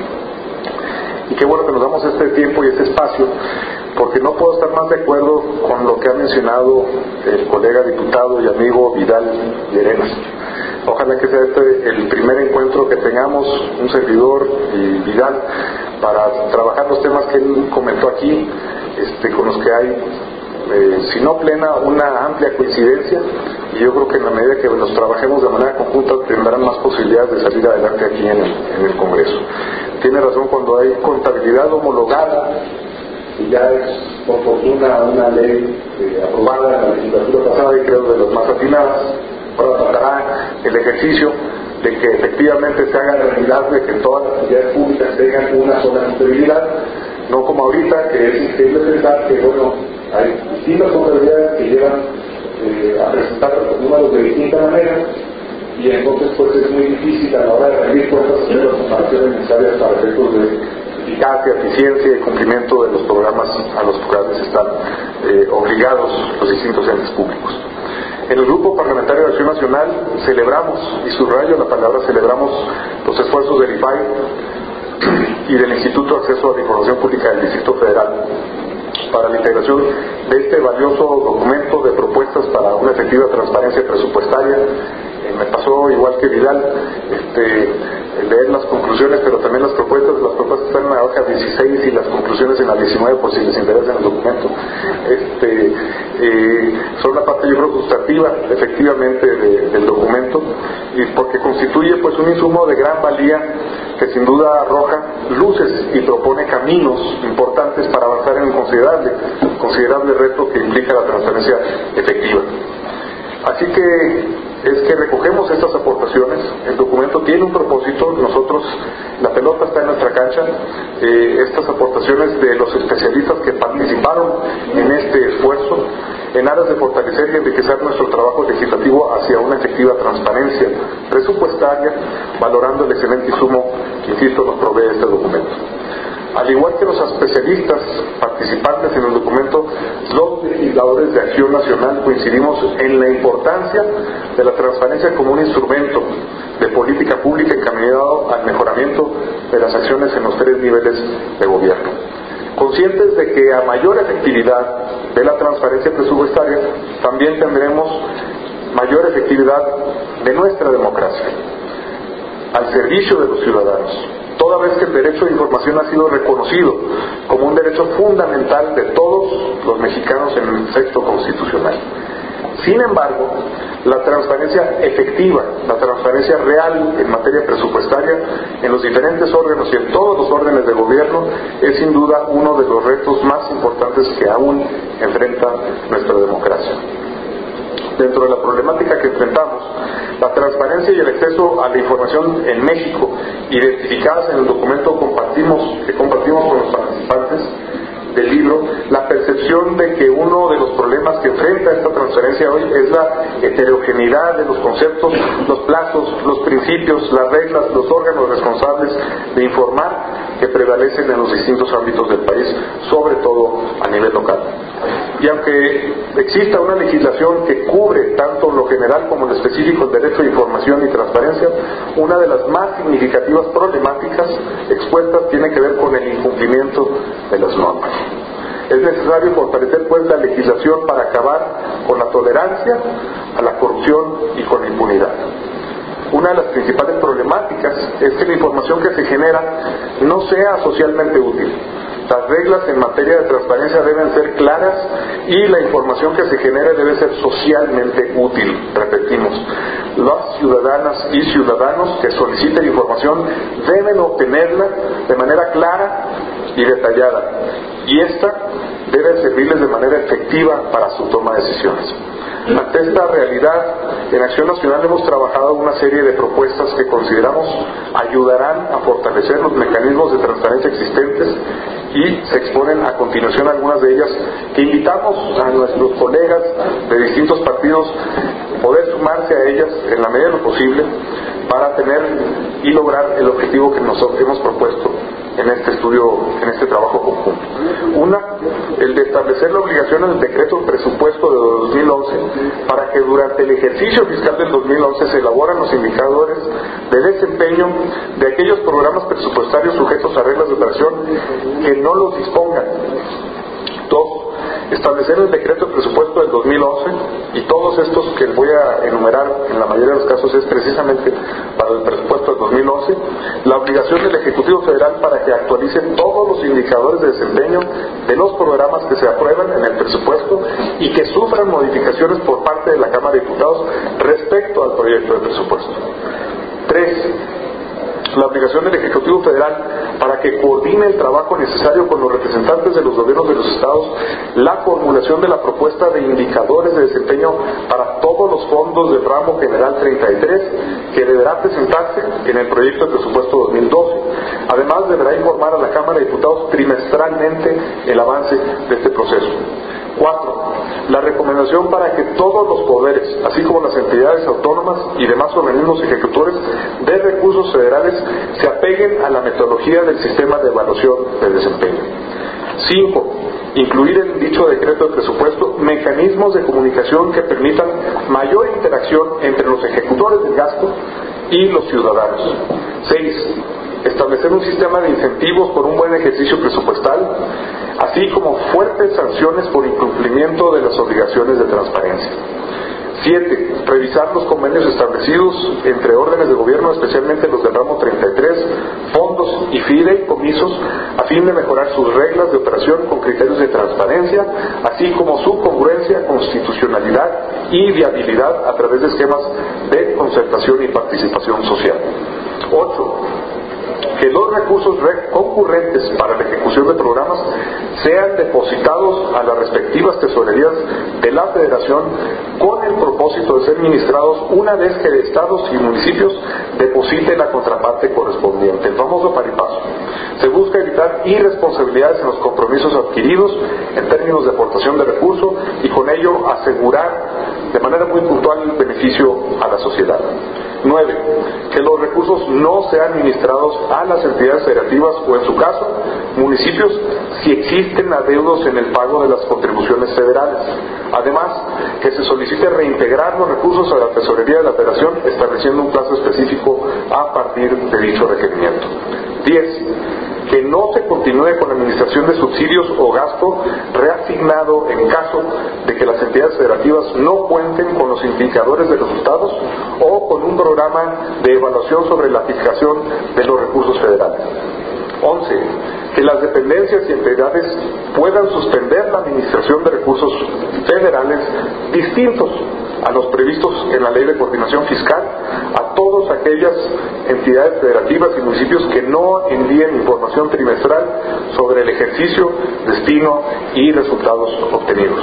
Y qué bueno que nos damos este tiempo y este espacio, porque no puedo estar más de acuerdo con lo que ha mencionado el colega diputado y amigo Vidal Llerenas. Ojalá que sea este el primer encuentro que tengamos, un servidor y Vidal, para trabajar los temas que él comentó aquí, este, con los que hay, eh, si no plena, una amplia coincidencia, y yo creo que en la medida que los trabajemos de manera conjunta tendrán más posibilidades de salir adelante aquí en el, en el Congreso. Tiene razón cuando hay contabilidad homologada, y ya es por fortuna una ley eh, aprobada en la legislatura pasada y creo de las más atinadas. Ahora tratará el ejercicio de que efectivamente se haga realidad, de que todas las entidades públicas tengan una sola contabilidad, no como ahorita, que es increíble pensar que, bueno, hay distintas contabilidades que llevan eh, a presentar los números de distinta manera, y entonces pues es muy difícil a la hora de rendir cuentas hacer las comparaciones necesarias para efectos de eficacia, eficiencia y cumplimiento de los programas a los cuales están eh, obligados los distintos entes públicos. En el Grupo Parlamentario de Acción Nacional celebramos, y subrayo la palabra celebramos, los esfuerzos del I F A I y del Instituto de Acceso a la Información Pública del Distrito Federal para la integración de este valioso documento de propuestas para una efectiva transparencia presupuestaria. Eh, me pasó igual que Vidal, este, leer las conclusiones, pero también las propuestas. Las propuestas están en la hoja dieciséis y las conclusiones en la diecinueve, por si les interesa en el documento. Este, eh, son la parte, yo creo, sustantiva, efectivamente, de, del documento, y porque constituye pues un insumo de gran valía que sin duda arroja luces y propone caminos importantes para avanzar en un considerable, considerable reto que implica la transparencia efectiva. Así que es que recogemos estas aportaciones. El documento tiene un propósito. Nosotros, la pelota está en nuestra cancha. Eh, estas aportaciones de los especialistas que participaron en este esfuerzo en aras de fortalecer y enriquecer nuestro trabajo legislativo hacia una efectiva transparencia presupuestaria, valorando el excelente insumo que, insisto, nos provee este documento. Al igual que los especialistas participantes en el documento, los legisladores de Acción Nacional coincidimos en la importancia de la transparencia como un instrumento de política pública encaminado al mejoramiento de las acciones en los tres niveles de gobierno. Conscientes de que a mayor efectividad de la transparencia presupuestaria, también tendremos mayor efectividad de nuestra democracia, al servicio de los ciudadanos, toda vez que el derecho de información ha sido reconocido como un derecho fundamental de todos los mexicanos en el texto constitucional. Sin embargo, la transparencia efectiva, la transparencia real en materia presupuestaria en los diferentes órganos y en todos los órdenes de gobierno es sin duda uno de los retos más importantes que aún enfrenta nuestra democracia. Dentro de la problemática que enfrentamos, la transparencia y el acceso a la información en México, identificadas en el documento compartimos, que compartimos con los participantes del libro, la percepción de que uno de los problemas que enfrenta esta transparencia hoy es la heterogeneidad de los conceptos, los plazos, los principios, las reglas, los órganos responsables de informar que prevalecen en los distintos ámbitos del país, sobre todo a nivel local. Y aunque exista una legislación que cubre tanto lo general como lo específico el derecho de información y transparencia, una de las más significativas problemáticas expuestas tiene que ver con el incumplimiento de las normas. Es necesario fortalecer pues la legislación para acabar con la tolerancia a la corrupción y con la impunidad. Una de las principales problemáticas es que la información que se genera no sea socialmente útil. Las reglas en materia de transparencia deben ser claras y la información que se genere debe ser socialmente útil. Repetimos, las ciudadanas y ciudadanos que soliciten información deben obtenerla de manera clara y detallada, y esta debe servirles de manera efectiva para su toma de decisiones. Ante esta realidad, en Acción Nacional hemos trabajado una serie de propuestas que consideramos ayudarán a fortalecer los mecanismos de transparencia existentes, y se exponen a continuación algunas de ellas que invitamos a nuestros colegas de distintos partidos a poder sumarse a ellas en la medida de lo posible para tener y lograr el objetivo que nos hemos propuesto en este estudio, en este trabajo conjunto. Una, el de establecer la obligación en el decreto de presupuesto de dos mil once para que durante el ejercicio fiscal del dos mil once se elaboren los indicadores de desempeño de aquellos programas presupuestarios sujetos a reglas de operación que no los dispongan. Dos, establecer el decreto de presupuesto del dos mil once, y todos estos que voy a enumerar en la mayoría de los casos es precisamente para el presupuesto del dos mil once, la obligación del Ejecutivo Federal para que actualicen todos los indicadores de desempeño de los programas que se aprueban en el presupuesto y que sufran modificaciones por parte de la Cámara de Diputados respecto al proyecto de presupuesto. Tres, la obligación del Ejecutivo Federal para que coordine el trabajo necesario con los representantes de los gobiernos de los estados, la formulación de la propuesta de indicadores de desempeño para todos los fondos del ramo general treinta y tres, que deberá presentarse en el proyecto de presupuesto dos mil doce. Además, deberá informar a la Cámara de Diputados trimestralmente el avance de este proceso. Cuatro, la recomendación para que todos los poderes, así como las entidades autónomas y demás organismos ejecutores de recursos federales, se apeguen a la metodología del sistema de evaluación de desempeño. Cinco, incluir en dicho decreto de presupuesto mecanismos de comunicación que permitan mayor interacción entre los ejecutores del gasto y los ciudadanos. Seis, establecer un sistema de incentivos por un buen ejercicio presupuestal, así como fuertes sanciones por incumplimiento de las obligaciones de transparencia. Siete, revisar los convenios establecidos entre órdenes de gobierno, especialmente los del ramo treinta y tres, fondos y fideicomisos, a fin de mejorar sus reglas de operación con criterios de transparencia, así como su congruencia, constitucionalidad y viabilidad a través de esquemas de concertación y participación social. Ocho, que los recursos concurrentes para la ejecución de programas sean depositados a las respectivas tesorerías de la Federación con el propósito de ser ministrados una vez que estados y municipios depositen la contraparte correspondiente, el famoso paripaso. Se busca evitar irresponsabilidades en los compromisos adquiridos en términos de aportación de recursos y con ello asegurar de manera muy puntual el beneficio a la sociedad. Nueve, que los recursos no sean ministrados a las entidades federativas o, en su caso, municipios si existen adeudos en el pago de las contribuciones federales. Además, que se solicite reintegrar los recursos a la tesorería de la Federación estableciendo un plazo específico a partir de dicho requerimiento. Diez, que no se continúe con la administración de subsidios o gasto reasignado en caso de que las entidades federativas no cuenten con los indicadores de resultados o con un programa de evaluación sobre la fijación de los recursos federales. Once, que las dependencias y entidades puedan suspender la administración de recursos federales distintos a los previstos en la Ley de Coordinación Fiscal a todas aquellas entidades federativas y municipios que no envíen información trimestral sobre el ejercicio, destino y resultados obtenidos.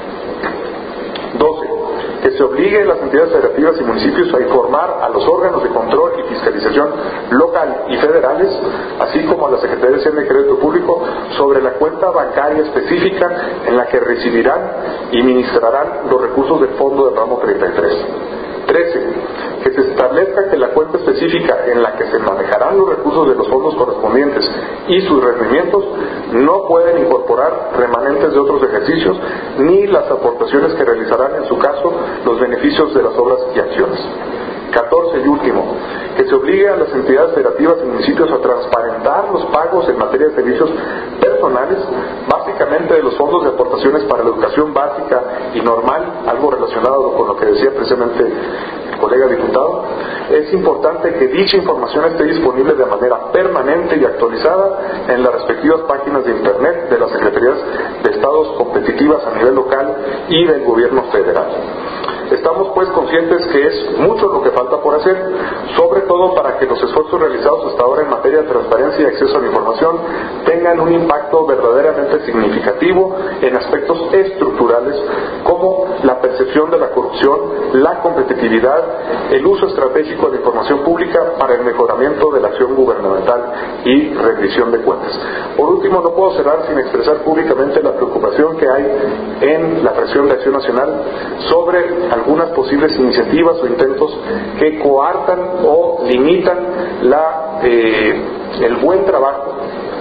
doce. Que se obligue a las entidades federativas y municipios a informar a los órganos de control y fiscalización local y federales, así como a la Secretaría de Hacienda y Crédito Público, sobre la cuenta bancaria específica en la que recibirán y ministrarán los recursos del fondo del ramo treinta y tres. trece. Que se establezca que la cuenta específica en la que se manejarán los recursos de los fondos correspondientes y sus rendimientos no pueden incorporar remanentes de otros ejercicios ni las aportaciones que realizarán en su caso los beneficios de las obras y acciones. catorce y último, que se obligue a las entidades federativas y municipios a transparentar los pagos en materia de servicios personales, básicamente de los fondos de aportaciones para la educación básica y normal, algo relacionado con lo que decía precisamente el colega diputado. Es importante que dicha información esté disponible de manera permanente y actualizada en las respectivas páginas de internet de las Secretarías de Estados competitivas a nivel local y del gobierno federal. Estamos pues conscientes que es mucho lo que falta por hacer, sobre todo para que los esfuerzos realizados hasta ahora en materia de transparencia y acceso a la información tengan un impacto verdaderamente significativo en aspectos estructurales como la percepción de la corrupción, la competitividad, el uso estratégico de la información pública para el mejoramiento de la acción gubernamental y rendición de cuentas. Por último, no puedo cerrar sin expresar públicamente la preocupación que hay en la Fracción de Acción Nacional sobre algunas posibles iniciativas o intentos que coartan o limitan la, eh, el buen trabajo,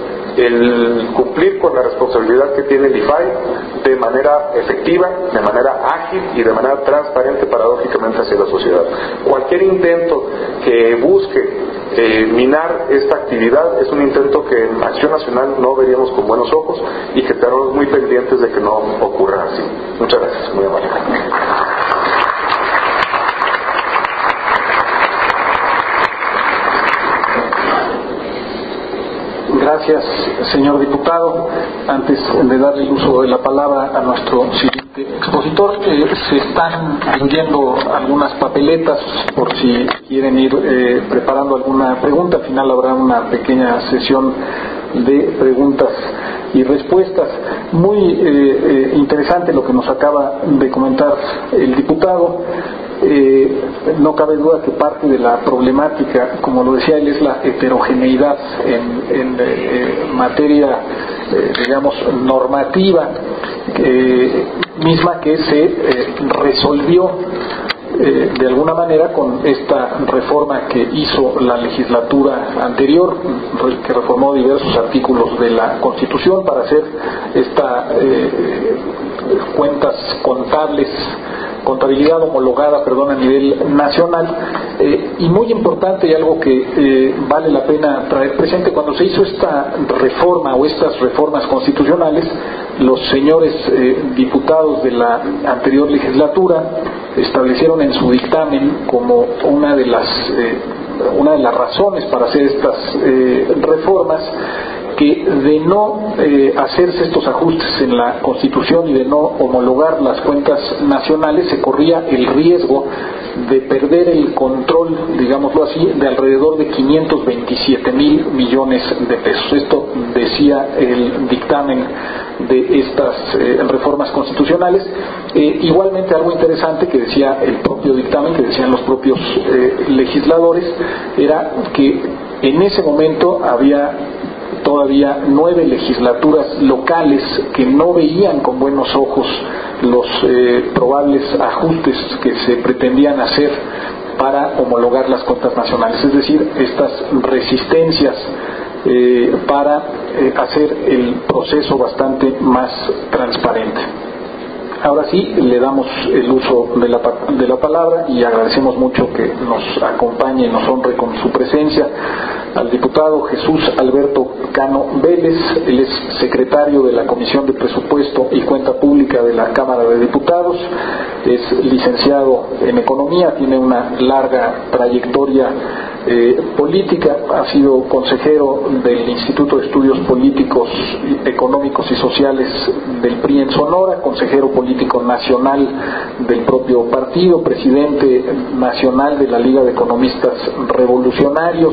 el cumplir con la responsabilidad que tiene el I F A I de manera efectiva, de manera ágil y de manera transparente paradójicamente hacia la sociedad. Cualquier intento que busque eh, minar esta actividad es un intento que en Acción Nacional no veríamos con buenos ojos y que estaremos muy pendientes de que no ocurra así. Muchas gracias, muy amable. Gracias, señor diputado. Antes de darle el uso de la palabra a nuestro siguiente expositor, eh, se están incluyendo algunas papeletas por si quieren ir eh, preparando alguna pregunta. Al final habrá una pequeña sesión de preguntas y respuestas. Muy eh, eh, interesante lo que nos acaba de comentar el diputado. Eh, no cabe duda que parte de la problemática, como lo decía él, es la heterogeneidad en, en eh, materia, eh, digamos, normativa, eh, misma que se eh, resolvió eh, de alguna manera con esta reforma que hizo la legislatura anterior, que reformó diversos artículos de la Constitución para hacer esta eh, cuentas contables contabilidad homologada, perdón, a nivel nacional, Eh, y muy importante, y algo que eh, vale la pena traer presente, cuando se hizo esta reforma o estas reformas constitucionales, los señores eh, diputados de la anterior legislatura establecieron en su dictamen como una de las eh, una de las razones para hacer estas eh, reformas, que de no eh, hacerse estos ajustes en la Constitución y de no homologar las cuentas nacionales, se corría el riesgo de perder el control, digámoslo así, de alrededor de quinientos veintisiete mil millones de pesos. Esto decía el dictamen de estas eh, reformas constitucionales. Eh, igualmente, algo interesante que decía el propio dictamen, que decían los propios eh, legisladores, era que en ese momento había todavía nueve legislaturas locales que no veían con buenos ojos los eh, probables ajustes que se pretendían hacer para homologar las cuentas nacionales, es decir, estas resistencias eh, para eh, hacer el proceso bastante más transparente. Ahora sí, le damos el uso de la, de la palabra y agradecemos mucho que nos acompañe y nos honre con su presencia al diputado Jesús Alberto Cano Vélez. Él es secretario de la Comisión de Presupuesto y Cuenta Pública de la Cámara de Diputados, es licenciado en Economía, tiene una larga trayectoria eh, política, ha sido consejero del Instituto de Estudios Políticos, Económicos y Sociales del P R I en Sonora, consejero político nacional del propio partido, presidente nacional de la Liga de Economistas Revolucionarios,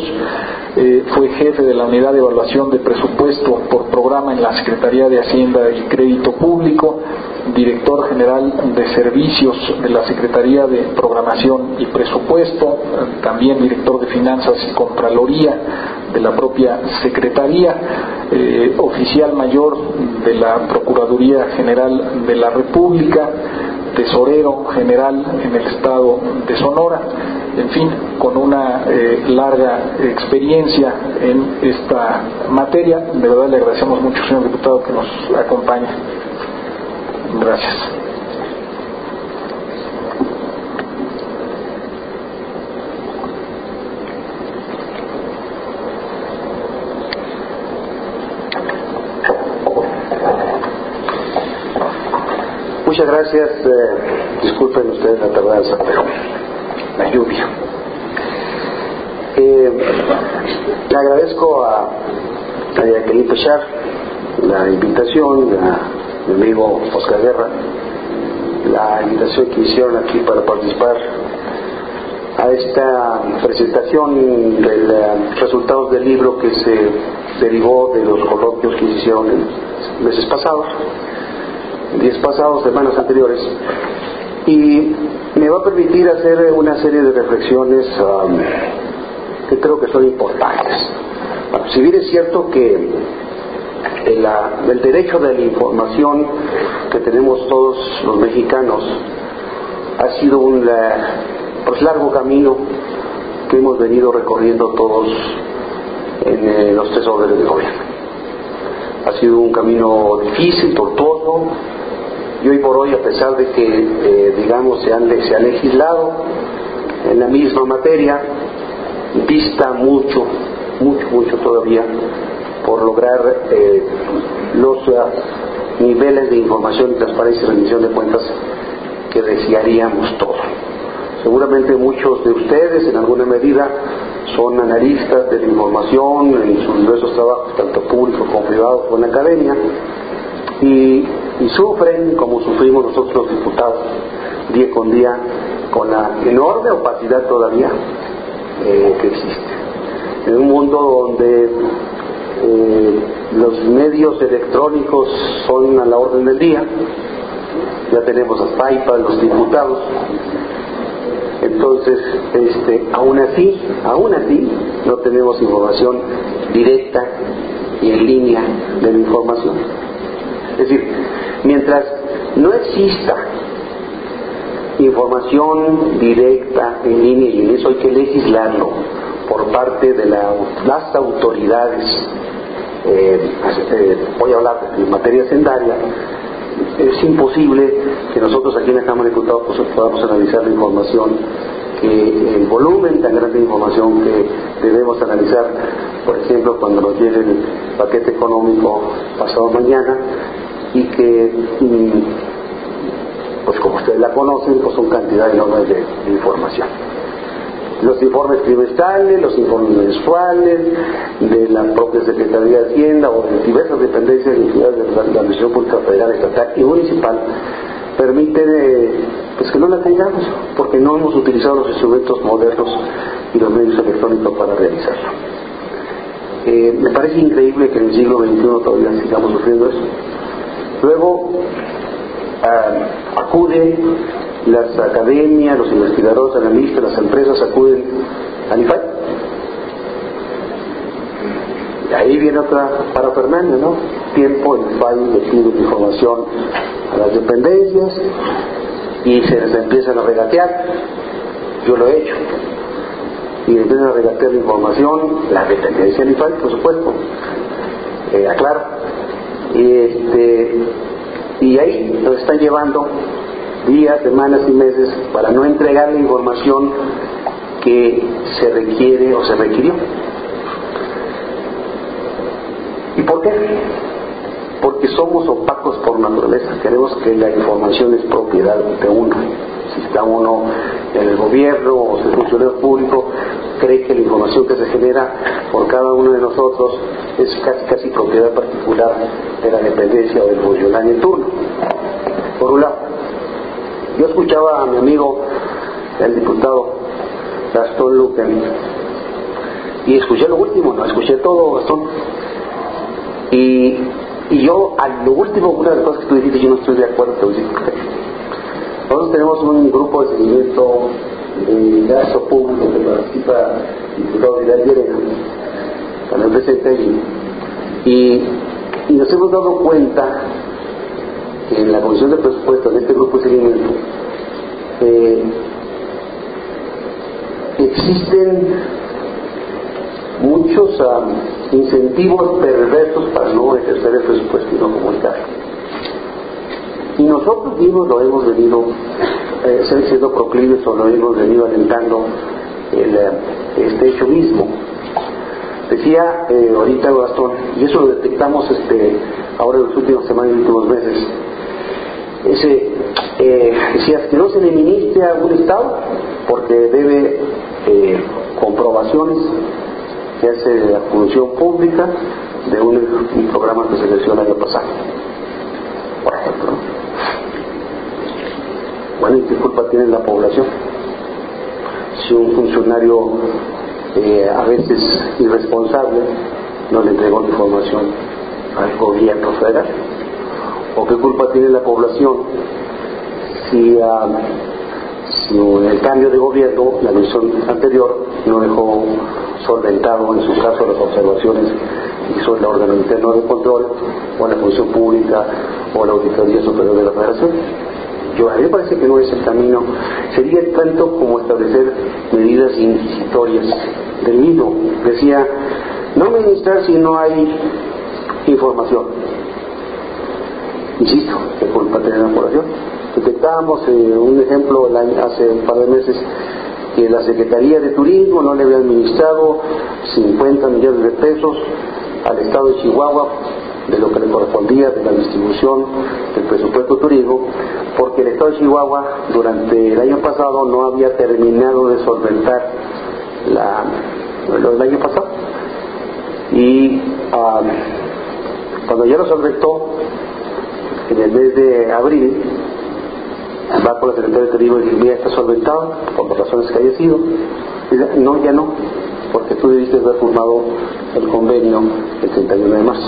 eh, fue jefe de la Unidad de Evaluación de Presupuesto por Programa en la Secretaría de Hacienda y Crédito Público, director general de Servicios de la Secretaría de Programación y Presupuesto, también director de Finanzas y Contraloría de la propia Secretaría, eh, oficial mayor de la Procuraduría General de la República, tesorero general en el estado de Sonora, en fin, con una eh, larga experiencia en esta materia. De verdad le agradecemos mucho, señor diputado, que nos acompañe. Gracias. Muchas gracias. Eh, disculpen ustedes la tardanza, pero la lluvia. Eh, le agradezco a, a Jacqueline Pechar la invitación, a mi amigo Oscar Guerra, la invitación que hicieron aquí para participar a esta presentación de los resultados del libro que se derivó de los coloquios que se hicieron en meses pasados, días pasados, semanas anteriores, y me va a permitir hacer una serie de reflexiones um, que creo que son importantes. Bueno, si bien es cierto que el, el derecho de la información que tenemos todos los mexicanos ha sido un pues, largo camino que hemos venido recorriendo todos en eh, los tres órdenes de gobierno. Ha sido un camino difícil, tortuoso, y hoy por hoy, a pesar de que eh, digamos se, han, se ha legislado en la misma materia, dista mucho, mucho, mucho todavía por lograr eh, los uh, niveles de información y transparencia y rendición de cuentas que desearíamos todos. Seguramente muchos de ustedes en alguna medida son analistas de la información en sus diversos trabajos, tanto públicos como privados o en la academia, y, y sufren como sufrimos nosotros los diputados día con día con la enorme opacidad todavía eh, que existe. En un mundo donde eh, los medios electrónicos son a la orden del día, ya tenemos hasta iPad los diputados, entonces este, aún así, aún así no tenemos información directa y en línea de la información. Es decir, mientras no exista información directa en línea, y en eso hay que legislarlo por parte de la, las autoridades, eh, eh, voy a hablar de materia hacendaria, es imposible que nosotros aquí en la Cámara de Diputados pues, podamos analizar la información que el volumen tan grande de información que debemos analizar, por ejemplo, cuando nos llegue el paquete económico pasado mañana, y que, pues como ustedes la conocen, pues son cantidades enormes de, de información. Los informes trimestrales, los informes mensuales de la propia Secretaría de Hacienda o de diversas dependencias y entidades de la Administración Pública Federal, Estatal y Municipal permiten eh, pues que no la tengamos, porque no hemos utilizado los instrumentos modernos y los medios electrónicos para realizarlo. Eh, me parece increíble que en el siglo veintiuno todavía sigamos sufriendo eso. Luego uh, acuden las academias, los investigadores, analistas, las empresas acuden al I F A I. Y ahí viene otra parafernalia, ¿no? Tiempo, el I F A I le pide información a las dependencias y se les empiezan a regatear. Yo lo he hecho. Y empiezan a regatear la información, la dependencia del I F A I, por supuesto. Eh, aclaro. Y, este, y ahí nos están llevando días, semanas y meses para no entregar la información que se requiere o se requirió. ¿Y por qué? Porque somos opacos por naturaleza. Queremos que la información es propiedad de uno. Si está uno en el gobierno o es funcionario público, cree que la información que se genera por cada uno de nosotros es casi casi propiedad particular de la dependencia o del funcionario en turno. Por un lado. Yo escuchaba a mi amigo, el diputado Gastón Luken, y escuché lo último, no escuché todo, Gastón. Y, y yo, a lo último, una de las cosas que tú dijiste, yo no estoy de acuerdo, te voy a decir por qué. Nosotros tenemos un grupo de seguimiento de gasto público que participa el diputado Vidal Llerena, también presente allí, y, y nos hemos dado cuenta que en la Comisión de Presupuesto, en este grupo de seguimiento, eh, existen muchos um, incentivos perversos para no ejercer el presupuesto y no comunicarlo. Y nosotros mismos lo hemos venido eh, siendo proclives o lo hemos venido alentando el, este hecho mismo. Decía eh, ahorita Gastón, y eso lo detectamos este, ahora en las últimas semanas y últimos meses, ese, eh, decías que no se le ministre a un Estado porque debe eh, comprobaciones que hace la función pública de un, un programa que se lesionó el año pasado, por ejemplo. Bueno, ¿y qué culpa tiene la población? Si un funcionario eh, a veces irresponsable no le entregó la información al gobierno federal. ¿O qué culpa tiene la población si, uh, si en el cambio de gobierno, la administración anterior no dejó solventado en su caso las observaciones que hizo el órgano interno de control o la función pública o la Auditoría Superior de la Federación? Yo, a mí me parece que no es el camino. Sería tanto como establecer medidas inquisitorias del mismo. Decía, no ministrar si no hay información. Insisto, ¿qué culpa tiene la población? Detectábamos eh, un ejemplo el año, hace un par de meses, que la Secretaría de Turismo no le había administrado cincuenta millones de pesos al Estado de Chihuahua de lo que le correspondía de la distribución del presupuesto turismo, porque el Estado de Chihuahua durante el año pasado no había terminado de solventar la, lo del año pasado. Y um, cuando ya lo solventó en el mes de abril, va con la Secretaría de Turismo y dice, mira, está solventado por las razones que haya sido. Y dice, no, ya no, porque tú debiste haber firmado el convenio el treinta y uno de marzo.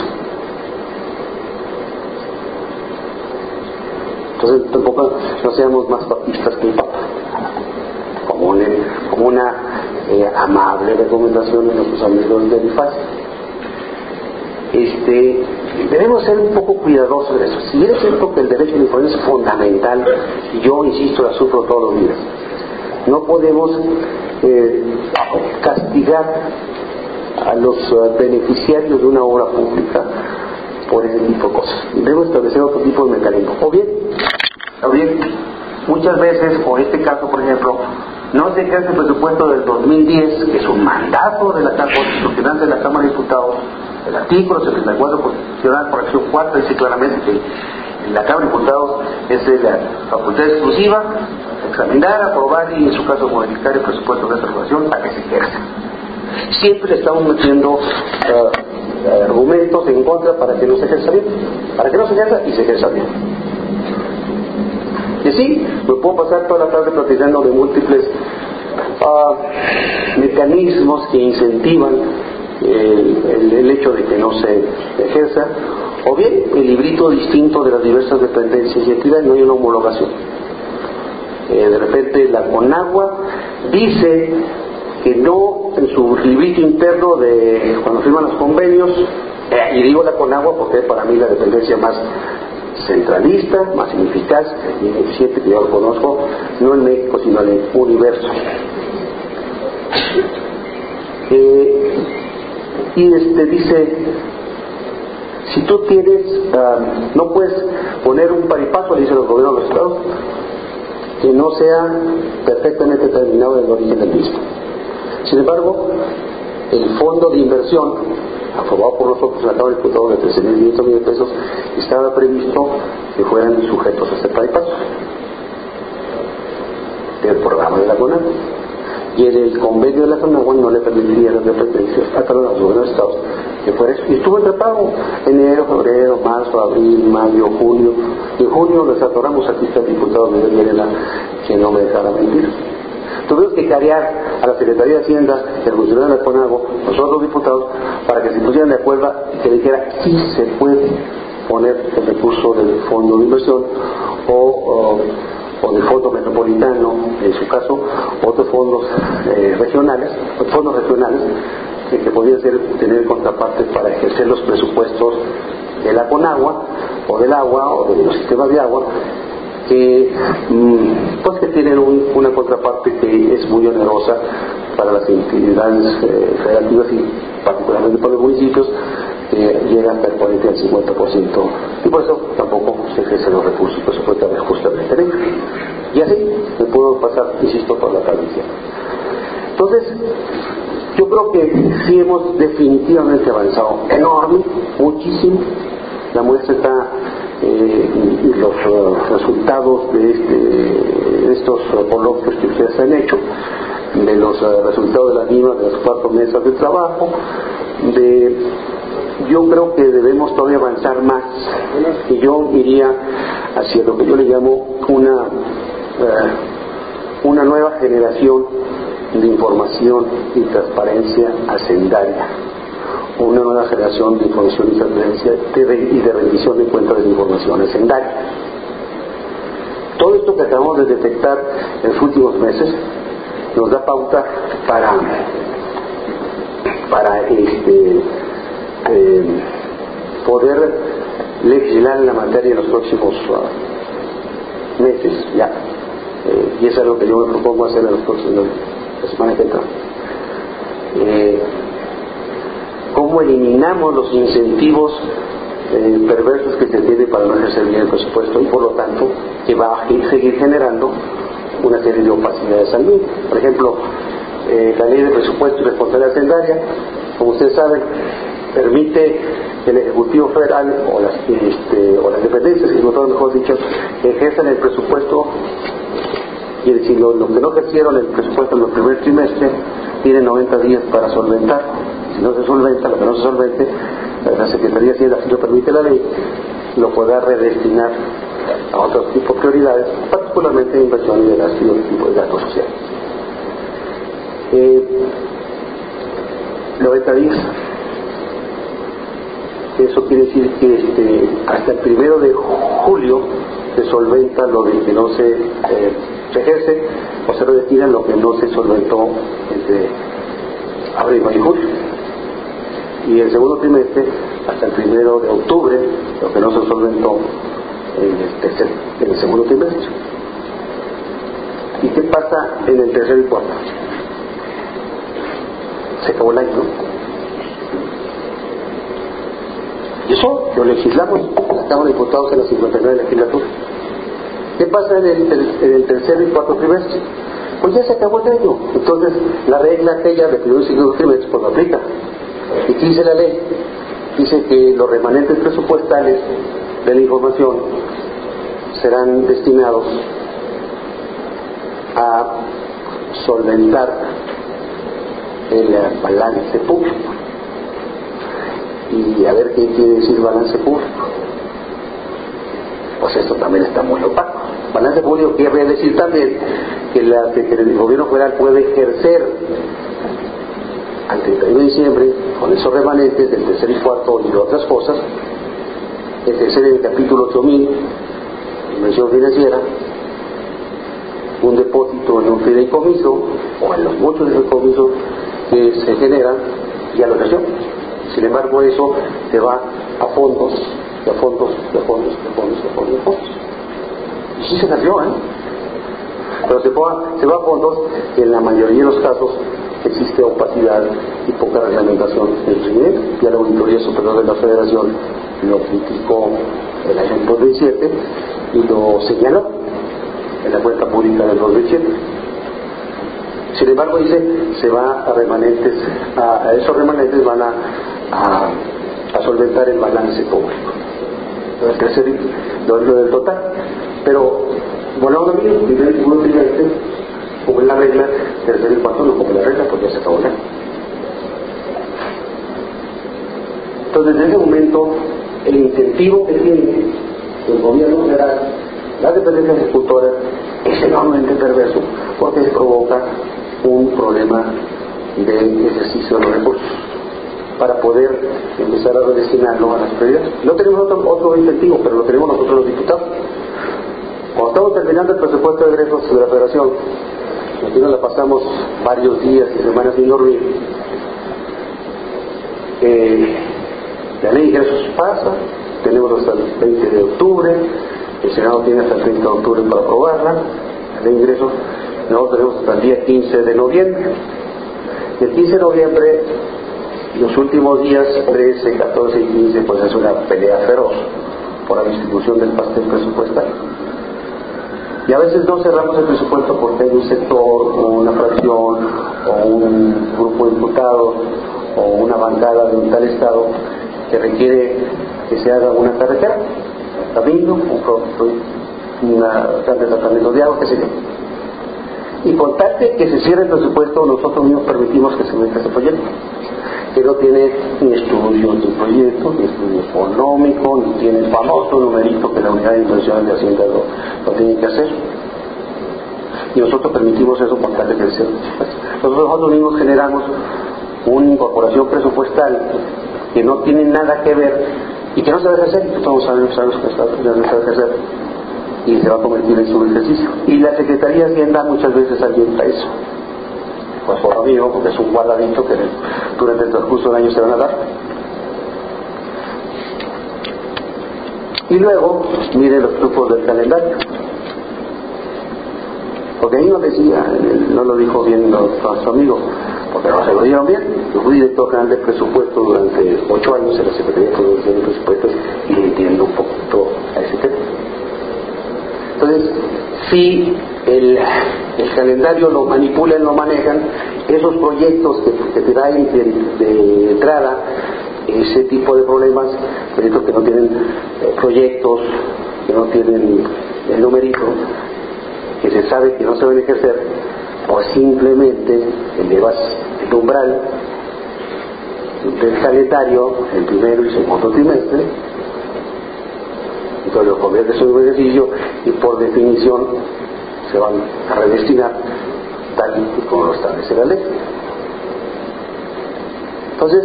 Entonces tampoco no seamos más papistas que el Papa, como, un, como una eh, amable recomendación de nuestros amigos del I F A I. Este, debemos ser un poco cuidadosos de eso. Si bien es cierto que el derecho a la información es fundamental, y yo insisto, la sufro todos los días, no podemos eh, castigar a los uh, beneficiarios de una obra pública por ese tipo de cosas. Debemos establecer otro tipo de mecanismo. O bien, o bien, muchas veces, o en este caso, por ejemplo, no se ejerce el presupuesto del dos mil diez, que es un mandato de la Cámara Constitucional de la Cámara de Diputados. El artículo setenta y cuatro constitucional, por acción cuarta, dice claramente que la Cámara de Diputados es de la facultad exclusiva examinar, aprobar y en su caso modificar el presupuesto de esta regulación para que se ejerza. Siempre le estamos metiendo uh, argumentos en contra para que no se ejerza bien, para que no se ejerza y se ejerza bien. Y sí, me puedo pasar toda la tarde platicando de múltiples uh, mecanismos que incentivan el, el, el hecho de que no se ejerza, o bien el librito distinto de las diversas dependencias y entidades, no hay una homologación. Eh, de repente la CONAGUA dice que no, en su librito interno de cuando firman los convenios, eh, y digo la CONAGUA porque es para mí la dependencia más centralista, más ineficaz y eficiente que yo lo conozco, no en México sino en el universo. Eh, y este dice, si tú tienes, uh, no puedes poner un paripaso, le dicen los gobiernos de los estados, que no sea perfectamente determinado en el origen del mismo. Sin embargo, el fondo de inversión aprobado por nosotros en la Cámara de Diputados de trece mil quinientos millones de pesos estaba previsto que fueran sujetos a este paripaso del programa de la CONAGUA, y en el convenio de la CONAGUA no le permitiría a las dependencias, a todos los gobiernos de estados, que fuera eso, y estuvo tratado enero, febrero, marzo, abril, mayo, junio, y en junio nos atoramos. Aquí está el diputado Miguel Llerena, que no me dejara mentir. Tuvimos que carear a la Secretaría de Hacienda, el funcionario de la CONAGUA, nosotros los diputados, para que se pusieran de acuerdo y que dijera si se puede poner el recurso del fondo de inversión o, o, o del fondo metropolitano, en su caso, otros fondos eh, regionales, fondos regionales eh, que podían ser, tener contrapartes para ejercer los presupuestos de la CONAGUA o del agua o de los sistemas de agua, que pues que tienen un, una contraparte que es muy onerosa para las entidades eh, federativas y particularmente para los municipios, que llega hasta el cuarenta y el cincuenta por ciento, y por eso tampoco se ejercen los recursos presupuestarios justamente en ello. Y así me puedo pasar, insisto, toda la tarde. Entonces, yo creo que sí hemos definitivamente avanzado enorme, muchísimo. La muestra está eh, y los uh, resultados de, este, de estos uh, coloquios que ustedes han hecho, de los uh, resultados de la D I M A, de las cuatro mesas de trabajo, de yo creo que debemos todavía avanzar más, y yo iría hacia lo que yo le llamo una uh, una nueva generación de información y transparencia hacendaria, una nueva generación de información y transparencia y de rendición de cuentas de información hacendaria. Todo esto que acabamos de detectar en los últimos meses nos da pauta para para este eh, poder legislar en la materia en los próximos uh, meses ya, eh, y es algo que yo me propongo hacer en los próximos, la semana que entra. Eh, cómo eliminamos los incentivos eh, perversos que se tienen para no ejercer bien el presupuesto, y por lo tanto que va a seguir generando una serie de opacidades al mismo. Por ejemplo, eh, la ley de presupuesto y responsabilidad hacendaria, como ustedes saben, permite que el Ejecutivo Federal o las, este, o las dependencias, y todo mejor dicho, ejerzan el presupuesto, y decir, los lo que no ejercieron el presupuesto en el primer trimestre tienen noventa días para solventarlo. Si no se solventa, lo que no se solvente, la Secretaría de Hacienda, si lo permite la ley, lo podrá redestinar a otros tipos de prioridades, particularmente de inversión y de gasto y otro tipo de gasto social. Eh, noventa días. Eso quiere decir que este, hasta el primero de julio se solventa lo de que no se, eh, se ejerce, o se redestina lo que no se solventó entre abril, mayo y julio. Y el segundo trimestre hasta el primero de octubre, lo que no se solventó en el, tercer, en el segundo trimestre. ¿Y qué pasa en el tercer y cuarto? Se acabó el año, ¿no? Y eso lo legislamos en la Cámara de Diputados en la cincuenta y nueve legislatura. ¿Qué pasa en el, en el tercer y cuarto trimestre? pues ya se acabó el año. Entonces la regla aquella de primer y segundo trimestre pues no aplica. ¿Y qué dice la ley? Dice que los remanentes presupuestales de la información serán destinados a solventar el balance público. Y a ver qué quiere decir balance público. Pues esto también está muy opaco. Balance público quiere decir también que, la, que el gobierno federal puede ejercer al treinta y uno de diciembre, con esos remanentes del tercer y cuarto y de otras cosas, ejercer en el capítulo ocho mil, inversión financiera, un depósito en un fideicomiso o en los muchos fideicomisos que se generan y a la ocasión. Sin embargo, eso se va a fondos, de fondos, de fondos, de fondos, de fondos, de fondos. Y sí se nació, ¿eh? Pero se va, se va a fondos que en la mayoría de los casos existe opacidad y poca reglamentación del dinero. Ya la Auditoría Superior de la Federación lo criticó el año dos mil siete y lo señaló en la cuenta pública del dos mil siete. Sin embargo, dice, se va a remanentes, a, a esos remanentes van a, a, a solventar el balance público, el tercer, lo, lo del total. Pero, bueno, ahora mismo, primer y segundo trimestre, como es la regla, tercer y cuarto no como la regla, porque ya se acabó el año. Entonces, en ese momento, el incentivo que tiene el gobierno federal, las dependencias ejecutoras, es enormemente perverso, porque se provoca un problema de ejercicio de los recursos para poder empezar a redestinarlo a las prioridades. No tenemos otro, otro incentivo, pero lo tenemos nosotros los diputados. Cuando estamos terminando el presupuesto de egresos de la Federación, aquí nos la pasamos varios días y semanas sin dormir, eh, la ley de ingresos pasa, tenemos hasta el veinte de octubre, el Senado tiene hasta el treinta de octubre para aprobarla, la ley de ingresos. Nosotros tenemos hasta el día quince de noviembre. El quince de noviembre, los últimos días, trece, catorce y quince, pues es una pelea feroz por la distribución del pastel presupuestal. Y a veces no cerramos el presupuesto porque hay un sector, o una fracción, o un grupo de diputados, o una bancada de un tal estado que requiere que se haga una carretera, un camino, un, una plan de tratamiento de agua, qué sé yo. Y con tal de que se cierre el presupuesto, nosotros mismos permitimos que se meta ese proyecto, que no tiene ni estudio de proyecto, ni estudio económico, ni tiene el famoso numerito que la unidad de inversiones de Hacienda lo, lo tiene que hacer. Y nosotros permitimos eso con tal de que se cierre el presupuesto. Nosotros, nosotros mismos generamos una incorporación presupuestal que no tiene nada que ver y que no se debe hacer, todos sabemos, sabemos que no se debe hacer, y se va a convertir en su ejercicio. Y la Secretaría de Hacienda muchas veces alienta eso, pues por amigo, porque es un guardadito que durante el transcurso del año se van a dar. Y luego, mire los grupos del calendario, porque ahí no decía, no lo dijo bien nuestro amigo, porque no se lo dieron bien. Yo fui director general de presupuesto durante ocho años en la Secretaría de Producción de Presupuestos y le entiendo un poquito a ese tema. Entonces, si el, el calendario lo manipulan, lo manejan, esos proyectos que, que te traen de, de entrada ese tipo de problemas, proyectos que no tienen eh, proyectos, que no tienen el numerito, que se sabe que no se van a ejercer, pues simplemente elevas el umbral del calendario en primero y segundo trimestre. Entonces los conviertes en un ejercicio y por definición se van a redestinar tal y como lo establece la ley. Entonces,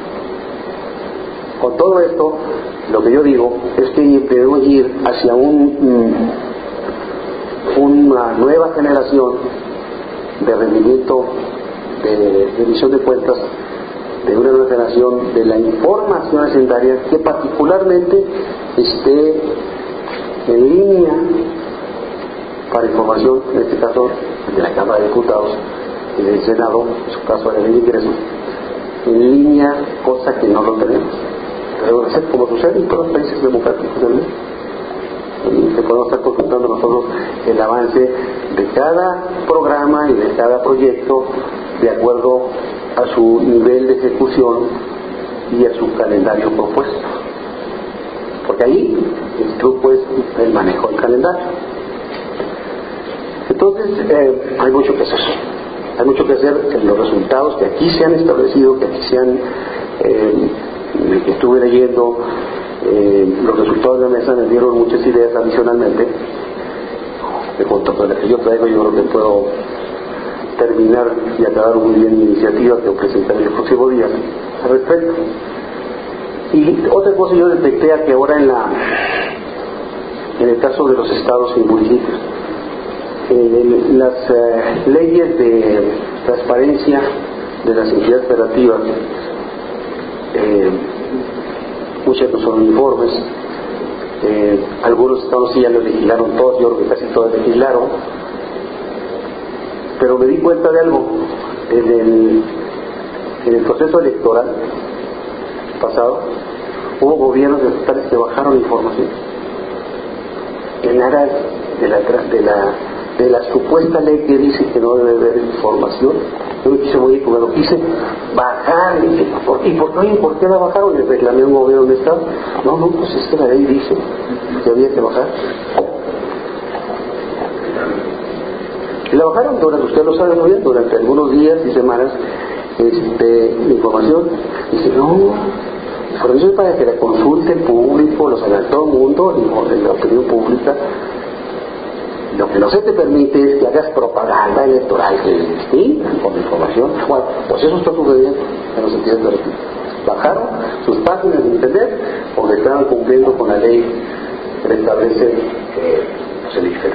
con todo esto, lo que yo digo es que debemos ir hacia un, una nueva generación de rendimiento, de emisión de cuentas, de una nueva generación de la información hacendaria que particularmente esté en línea para información, en este caso de la Cámara de Diputados y del Senado, en su caso de la ley de ingresos, en línea, cosa que no lo tenemos. Debe ser como sucede en todos los países democráticos del mundo. y que podemos estar consultando nosotros el avance de cada programa y de cada proyecto de acuerdo a su nivel de ejecución y a su calendario propuesto. Porque ahí el truco es el manejo del calendario. Entonces, eh, hay mucho que hacer. Hay mucho que hacer en los resultados que aquí se han establecido, que aquí se han, eh, que estuve leyendo, eh, los resultados de la mesa me dieron muchas ideas adicionalmente, de junto con las que yo traigo, yo creo que puedo terminar y acabar muy bien mi iniciativa que presentaré el próximo día al respecto. Y otra cosa, yo detecté a que ahora en la en el caso de los estados y municipios, eh, las eh, leyes de transparencia de las entidades federativas, eh, muchas no son uniformes, eh, algunos estados sí ya lo legislaron todos, yo creo que casi todos legislaron, pero me di cuenta de algo en el, en el proceso electoral pasado. Hubo gobiernos estatales que bajaron información en aras de la, de la de la supuesta ley que dice que no debe haber información. Yo me quise morir porque lo quise bajar. Y dije, ¿por qué? ¿Y por qué, ¿por qué la bajaron? Y reclamé a un gobierno de estado. No, no, pues es que la ley dice que había que bajar. Y la bajaron durante, usted lo sabe muy bien, durante algunos días y semanas este, de información. Y dice, no, información para que la consulte el público, lo sabe todo el mundo, en la opinión pública. Lo que no se te permite es que hagas propaganda electoral que es distinta con información. Bueno, pues eso está sucediendo en los entidades federativas. Bajaron sus páginas de internet porque estaban cumpliendo con la ley que establece eh, pues el IFER.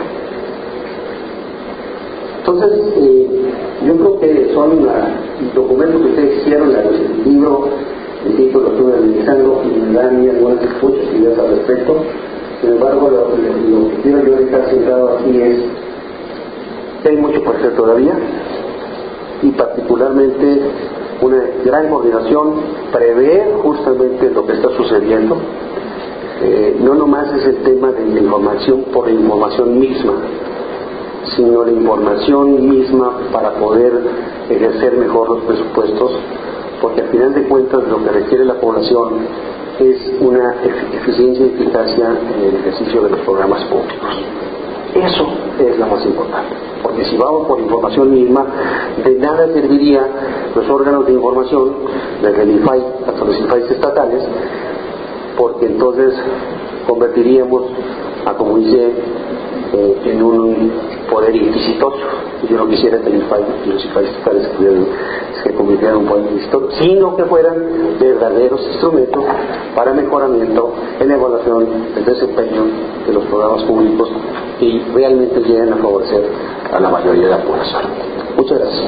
Entonces, eh, yo creo que son uh, documentos que ustedes hicieron, el libro, el libro lo estuve analizando y me dan algunas muchas ideas al respecto. Sin embargo, lo, lo, lo que quiero yo dejar sentado aquí es que hay mucho por hacer todavía y particularmente una gran coordinación, prever justamente lo que está sucediendo. Eh, no nomás es el tema de la información por la información misma, sino la información misma para poder ejercer mejor los presupuestos, porque al final de cuentas lo que requiere la población es una eficiencia y eficacia en el ejercicio de los programas públicos. Eso es lo más importante, porque si vamos por información misma, de nada serviría los órganos de información, desde el I F A I hasta los I F A Is estatales, porque entonces convertiríamos a, como dice, eh, en un poder inquisitorio. Yo no quisiera que el I F A I y los I F A Is estatales se convirtieran en un poder inquisitorio, sino que fueran verdaderos instrumentos para mejoramiento en la evaluación del desempeño de los programas públicos y realmente lleguen a favorecer a la mayoría de la población. Muchas gracias.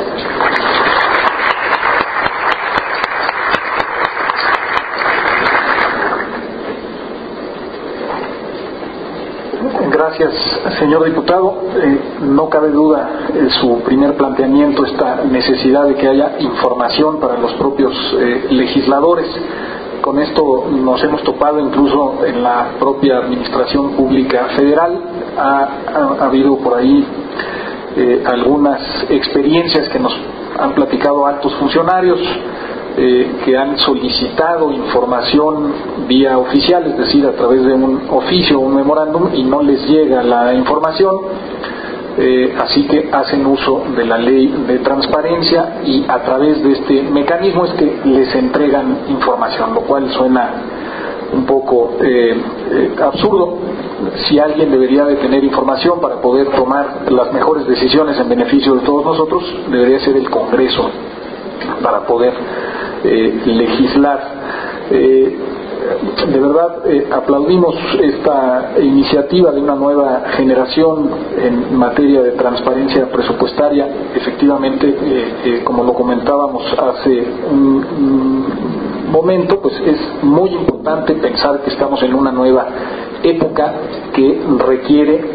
Gracias, señor diputado. Eh, no cabe duda en su primer planteamiento esta necesidad de que haya información para los propios eh, legisladores. Con esto nos hemos topado incluso en la propia administración pública federal. Ha, ha, ha habido por ahí eh, algunas experiencias que nos han platicado altos funcionarios eh, que han solicitado información vía oficial, es decir, a través de un oficio o un memorándum, y no les llega la información. Eh, así que hacen uso de la ley de transparencia y a través de este mecanismo es que les entregan información, lo cual suena un poco eh, eh, absurdo. Si alguien debería de tener información para poder tomar las mejores decisiones en beneficio de todos nosotros, debería ser el Congreso para poder eh, legislar. Eh, de verdad eh, aplaudimos esta iniciativa de una nueva generación en materia de transparencia presupuestaria. Efectivamente, eh, eh, como lo comentábamos hace un, un momento, pues es muy importante pensar que estamos en una nueva época que requiere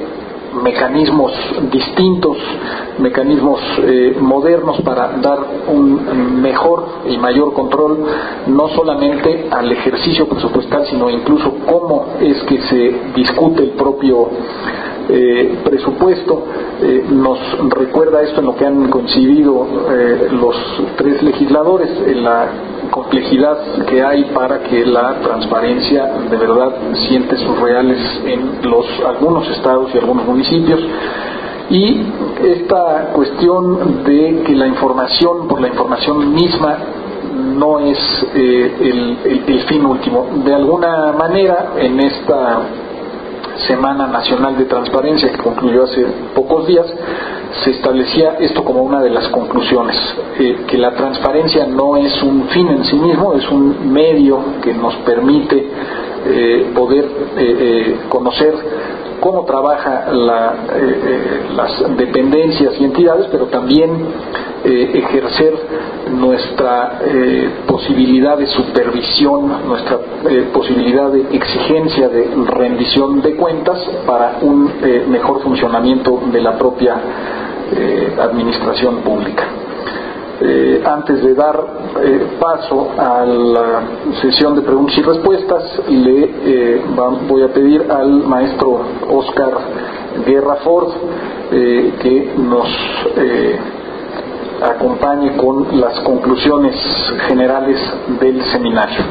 mecanismos distintos, mecanismos eh, modernos para dar un mejor y mayor control no solamente al ejercicio presupuestal, sino incluso cómo es que se discute el propio eh, presupuesto. Eh, nos recuerda esto en lo que han coincidido eh, los tres legisladores, en la complejidad que hay para que la transparencia de verdad siente sus reales en los algunos estados y algunos municipios, y esta cuestión de que la información por la información misma no es eh, el, el, el fin último. De alguna manera, en esta Semana Nacional de Transparencia que concluyó hace pocos días, se establecía esto como una de las conclusiones, eh, que la transparencia no es un fin en sí mismo, es un medio que nos permite eh, poder eh, eh, conocer cómo trabaja la, eh, eh, las dependencias y entidades, pero también eh, ejercer nuestra eh, posibilidad de supervisión, nuestra eh, posibilidad de exigencia de rendición de cuentas para un eh, mejor funcionamiento de la propia eh, administración pública. Eh, antes de dar eh, paso a la sesión de preguntas y respuestas, le eh, va, voy a pedir al maestro Oscar Guerra Ford eh, que nos eh, acompañe con las conclusiones generales del seminario.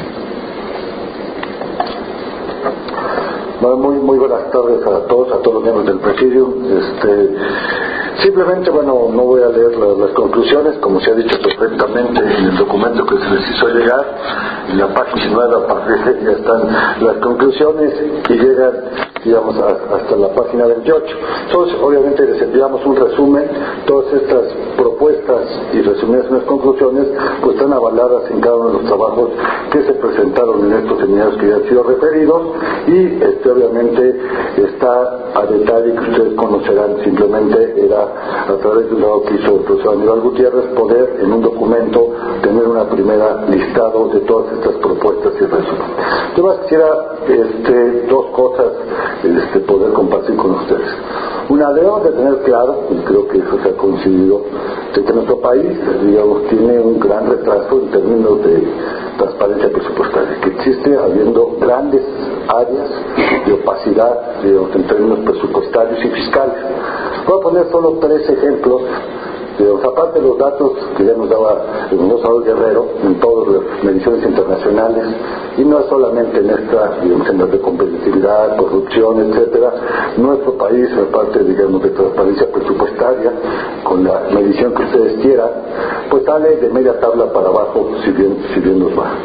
Bueno, muy, muy buenas tardes a todos, a todos los miembros del presidio. Este, simplemente, bueno, no voy a leer la, las conclusiones, como se ha dicho perfectamente en el documento que se les hizo llegar. En la página nueve aparece, ya están las conclusiones y llegan, digamos, a, hasta la página veintiocho. Entonces, obviamente, les enviamos un resumen. Todas estas propuestas y resumidas en las conclusiones, pues están avaladas en cada uno de los trabajos que se presentaron en estos seminarios que ya han sido referidos, y este obviamente está a detalle que ustedes conocerán. Simplemente era a través de un trabajo que hizo el profesor Aníbal Gutiérrez poder en un documento tener una primera listado de todas estas propuestas y resúmenes. Yo más quisiera este, dos cosas este, poder compartir con ustedes. Una, debemos de tener claro, y creo que eso se ha coincidido, de que nuestro país, digamos, tiene un gran retraso en términos de transparencia presupuestaria, que existe habiendo grandes áreas de opacidad, digamos, en términos presupuestarios y fiscales. Voy a poner solo tres ejemplos. Digamos, aparte de los datos que ya nos daba el gobernador Guerrero en todas las mediciones internacionales, y no es solamente en esta, digamos, en las de competitividad, corrupción, etcétera, nuestro país, aparte, digamos, de transparencia presupuestaria, con la medición que ustedes quieran, pues sale de media tabla para abajo, si bien, si bien nos va.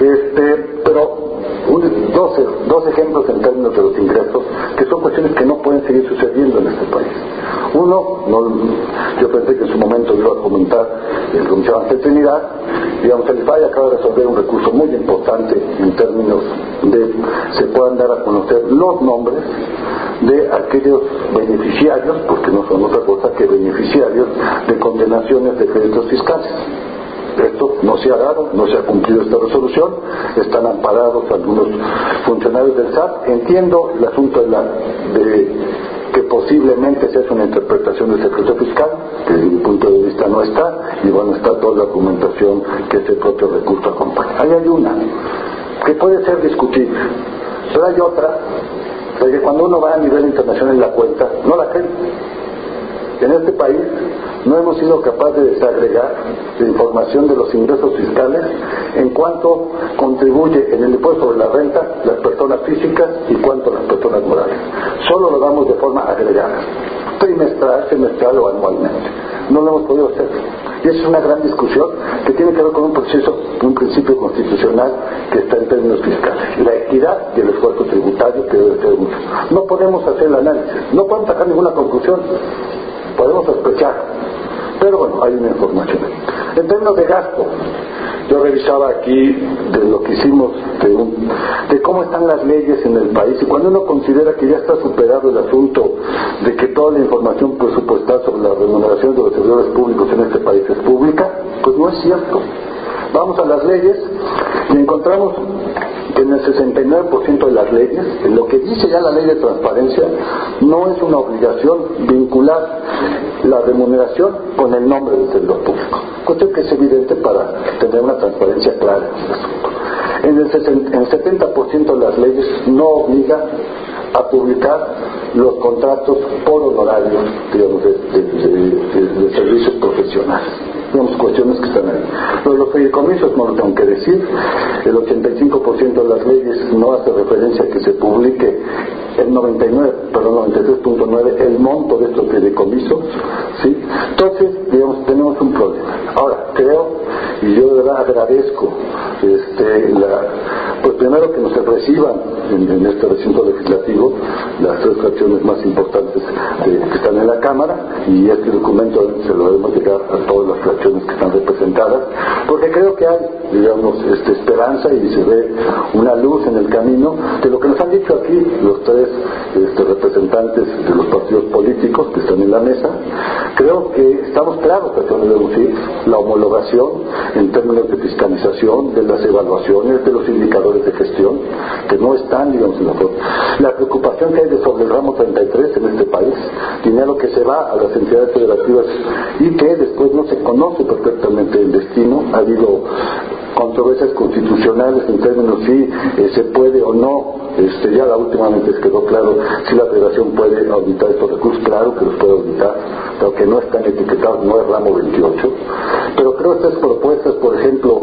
Este, pero un, dos, dos ejemplos en términos de los ingresos, que son cuestiones que no pueden seguir sucediendo en este país. Uno, no, yo pensé que en su momento iba a comentar el comisionado ante Trinidad. Digamos, el I F A I acaba de resolver un recurso muy importante en términos de se puedan dar a conocer los nombres de aquellos beneficiarios, porque no son otra cosa que beneficiarios de condenaciones de créditos fiscales. Esto no se ha dado, no se ha cumplido esta resolución, están amparados algunos funcionarios del S A T. Entiendo el asunto de, la, de que posiblemente se hace una interpretación del secreto fiscal, que desde mi punto de vista no está, y bueno, está toda la documentación que ese propio recurso acompaña. Ahí hay una que puede ser discutible, pero hay otra, porque cuando uno va a nivel internacional en la cuenta, no la creen. En este país no hemos sido capaces de desagregar la información de los ingresos fiscales en cuánto contribuye en el impuesto sobre la renta las personas físicas y cuánto las personas morales. Solo lo damos de forma agregada, trimestral, semestral o anualmente. No lo hemos podido hacer. Y esa es una gran discusión que tiene que ver con un proceso, un principio constitucional que está en términos fiscales. La equidad y el esfuerzo tributario que debe ser mucho. No podemos hacer el análisis, no podemos sacar ninguna conclusión. Podemos sospechar, pero bueno, hay una información. En términos de gasto, yo revisaba aquí de lo que hicimos, de, un, de cómo están las leyes en el país, y cuando uno considera que ya está superado el asunto de que toda la información presupuestal sobre la remuneración de los servidores públicos en este país es pública, pues no es cierto. Vamos a las leyes y encontramos en el sesenta y nueve por ciento de las leyes, en lo que dice ya la ley de transparencia, no es una obligación vincular la remuneración con el nombre del servidor público. Cuestión que es evidente para tener una transparencia clara en el asunto. En el, sesenta, en el setenta por ciento de las leyes no obliga a publicar los contratos por honorarios, digamos, de, de, de, de, de servicios profesionales. Digamos, cuestiones que están ahí. Lo de los fideicomisos no lo tengo que decir. El ochenta y cinco por ciento de las leyes no hace referencia a que se publique el noventa y nueve, perdón, noventa y tres punto nueve, el monto de estos fideicomisos, ¿sí? Entonces, digamos, tenemos un problema. Ahora, creo, y yo de verdad agradezco, este, la, pues primero que nos reciban en, en este recinto legislativo las tres fracciones más importantes de, que están en la Cámara, y este documento se lo debemos llegar a todas las fracciones que están representadas, porque creo que hay, digamos, este, esperanza y se ve una luz en el camino de lo que nos han dicho aquí los tres este, representantes de los partidos políticos que están en la mesa. Creo que estamos claros hacia dónde debemos ir, la homologación en términos de fiscalización, de las evaluaciones, de los indicadores de gestión, que no están, digamos, en la forma. La preocupación que hay de sobre el ramo treinta y tres en este país, dinero que se va a las entidades federativas y que después no se conoce perfectamente el destino. Ha habido controversias constitucionales en términos si eh, se puede o no, este, ya la última vez quedó claro si la Federación puede auditar estos recursos. Claro que los puede auditar, pero que no están etiquetados, no es ramo veintiocho. Pero creo estas propuestas, por ejemplo,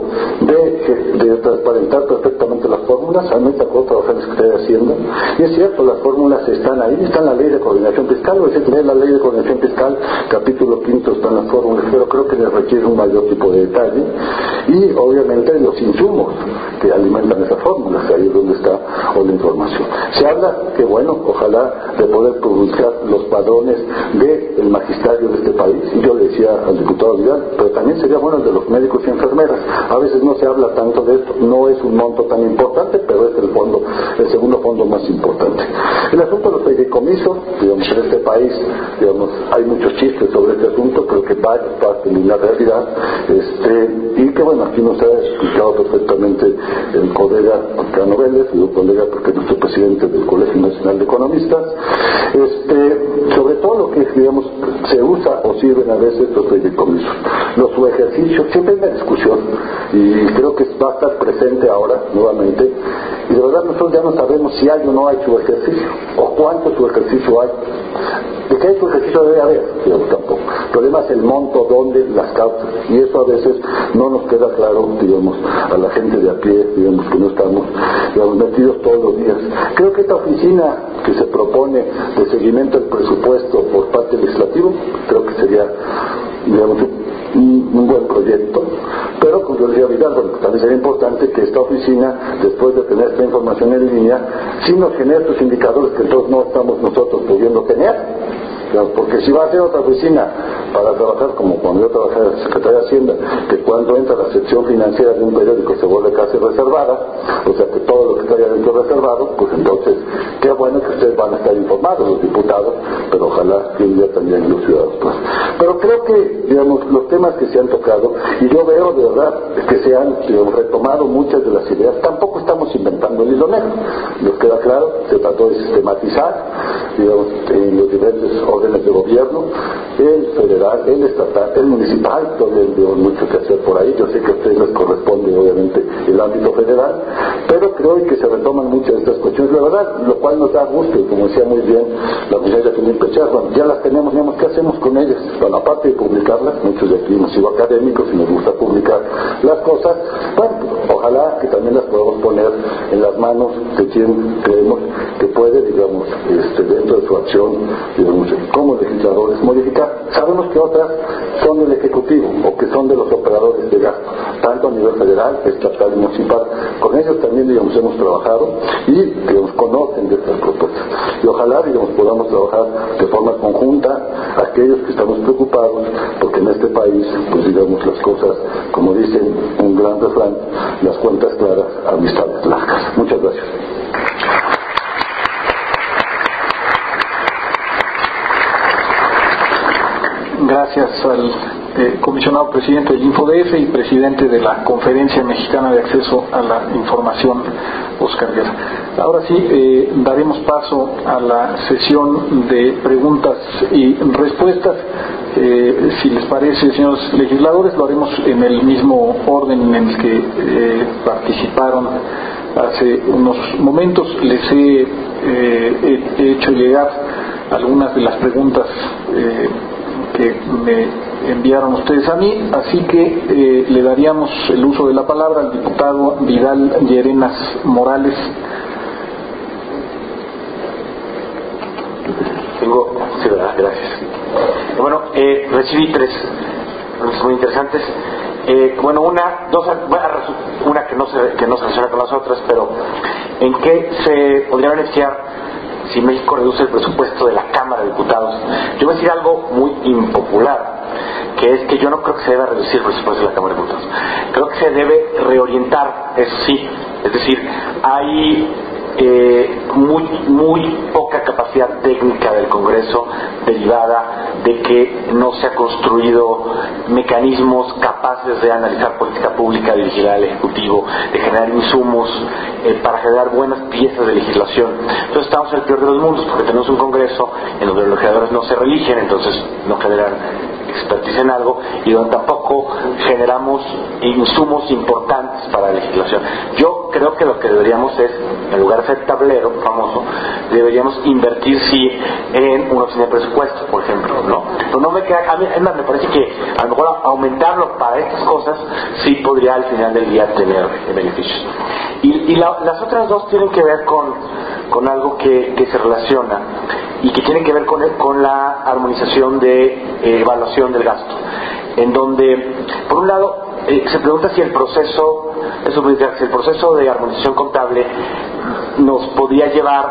de, de transparentar perfectamente las fórmulas, a mí me tocó trabajar en la Secretaría de Hacienda, y es cierto, las fórmulas están ahí, está en la Ley de Coordinación Fiscal, o es leer la Ley de Coordinación Fiscal, capítulo quinto, están las fórmulas, pero creo que les requiere un mayor tipo de detalle, y obviamente los insumos que alimentan esas fórmulas, ahí es donde está o la información. Se habla que, bueno, ojalá de poder publicar los padrones del magistrario de este país, y yo le decía al diputado Vidal, pero también sería bueno el de los médicos y enfermeras. A veces no se habla tanto de esto, no es un monto tan importante, pero es el fondo, el segundo fondo más importante. El asunto de los fideicomisos, digamos, en este país, digamos, hay muchos chistes sobre este asunto, creo que varios parten de una realidad, este, y que bueno, aquí nos ha explicado perfectamente el colega Cano Vélez, digo colega porque es nuestro presidente del Colegio Nacional de Economistas, este, sobre todo lo que, digamos, se usa o sirven a veces los fideicomisos. Los subejercicios, siempre hay una discusión, y creo que va a estar presente ahora nuevamente, y de verdad nosotros ya no sabemos si hay o no hay subejercicio, o cuánto subejercicio hay. De que hay subejercicio debe haber, digamos, tampoco. El problema es el monto, dónde, las causas, y eso a veces no nos queda claro, digamos, a la gente de a pie, digamos, que no estamos, digamos, metidos todos los días. Creo que esta oficina que se propone de seguimiento del presupuesto por parte legislativo, creo que sería, digamos, un, un buen proyecto, pero como yo decía Vidal, bueno, también sería importante que esta oficina, después de tener esta información en línea, sí nos genere estos indicadores que entonces no estamos nosotros pudiendo tener. Porque si va a ser otra oficina para trabajar como cuando yo trabajaba en la Secretaría de Hacienda, que cuando entra la sección financiera de un periódico se vuelve casi reservada, o sea que todo lo que está ahí adentro es reservado, pues entonces qué bueno que ustedes van a estar informados, los diputados, pero ojalá que un día también los ciudadanos. Pues. Pero creo que, digamos, los temas que se han tocado, y yo veo de verdad que se han, digamos, retomado muchas de las ideas, tampoco estamos inventando el hilo negro, nos queda claro, se trató de sistematizar, digamos, en los diferentes órdenes de gobierno, el federal, el estatal, el municipal, todavía hay mucho que hacer por ahí. Yo sé que a ustedes les corresponde obviamente el ámbito federal, pero creo que se retoman muchas de estas cuestiones, la verdad, lo cual nos da gusto, y como decía muy bien la compañera Felipe Char, bueno, ya las tenemos, digamos, ¿qué hacemos con ellas? Bueno, aparte de publicarlas, muchos de aquí hemos sido académicos y nos gusta publicar las cosas, bueno, ojalá que también las podamos poner en las manos de quien creemos que puede, digamos, este, dentro de su acción, digamos, como legisladores modificar. Sabemos que otras son del Ejecutivo o que son de los operadores de gasto, tanto a nivel federal, estatal y municipal. Con ellos también, digamos, hemos trabajado y, digamos, conocen de estas propuestas. Y ojalá, digamos, podamos trabajar de forma conjunta aquellos que estamos preocupados, porque en este país, pues digamos, las cosas, como dicen un gran refrán, las cuentas claras, amistades largas. Muchas gracias. Gracias al eh, comisionado presidente del InfoDF y presidente de la Conferencia Mexicana de Acceso a la Información, Oscar Guerra. Ahora sí, eh, daremos paso a la sesión de preguntas y respuestas. Eh, si les parece, señores legisladores, lo haremos en el mismo orden en el que eh, participaron hace unos momentos. Les he, eh, he hecho llegar algunas de las preguntas eh, que me enviaron ustedes a mí, así que eh, le daríamos el uso de la palabra al diputado Vidal Llerenas Morales. Tengo, sí, verdad, gracias. Bueno, eh, recibí tres preguntas muy interesantes. Eh, bueno, una, dos, bueno, una que no se que no se relaciona con las otras, pero ¿en qué se podría beneficiar si México reduce el presupuesto de la Cámara de Diputados? Yo voy a decir algo muy impopular, que es que yo no creo que se deba reducir el presupuesto de la Cámara de Diputados. Creo que se debe reorientar, eso sí. Es decir, hay eh, muy, muy poca capacidad técnica del Congreso derivada de que no se ha construido mecanismos capaces de analizar política pública, de vigilar al Ejecutivo, de generar insumos eh, para generar buenas piezas de legislación. Entonces estamos en el peor de los mundos, porque tenemos un Congreso en donde los legisladores no se religen, entonces no generan expertise en algo, y donde tampoco generamos insumos importantes para la legislación. Yo creo que lo que deberíamos es, en lugar de hacer tablero famoso, deberíamos invertir sí en una oficina de presupuesto, por ejemplo, ¿no? Pero no me queda, a mí, es más, me parece que a lo mejor aumentarlo para estas cosas sí podría al final del día tener beneficios. Y, y la, las otras dos tienen que ver con, con algo que, que se relaciona y que tiene que ver con, con la armonización de eh, evaluación del gasto, en donde, por un lado, eh, se pregunta si el proceso, eso, si el proceso de armonización contable nos podría llevar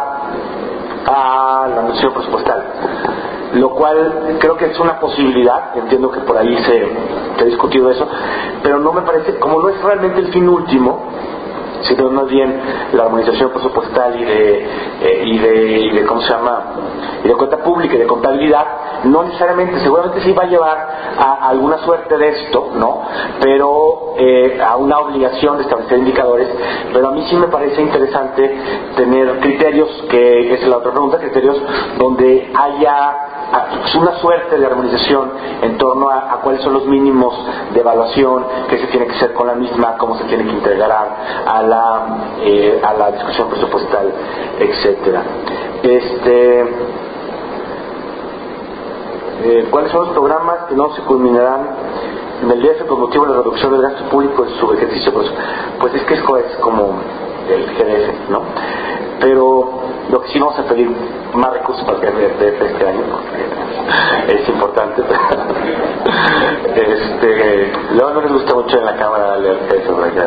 a la armonización presupuestal, lo cual creo que es una posibilidad. Entiendo que por ahí se, se ha discutido eso, pero no me parece, como no es realmente el fin último, sino más bien la armonización presupuestal y de, eh, y de, y de ¿cómo se llama? Y de cuenta pública y de contabilidad, no necesariamente, seguramente sí va a llevar a, a alguna suerte de esto, ¿no? Pero eh, a una obligación de establecer indicadores. Pero a mí sí me parece interesante tener criterios, que esa es la otra pregunta, criterios donde haya una suerte de armonización en torno a, a cuáles son los mínimos de evaluación, qué se tiene que hacer con la misma, cómo se tiene que integrar a la, eh, a la discusión presupuestal, etcétera. Este, eh, ¿cuáles son los programas que no se culminarán en el D F por motivo de la reducción del gasto público en su ejercicio? Pues, pues es que eso es como el G D F, ¿no? Pero lo que sí vamos a pedir más recursos para el D F este año, porque es importante. este, luego no les gusta mucho en la Cámara darle eso, ¿verdad?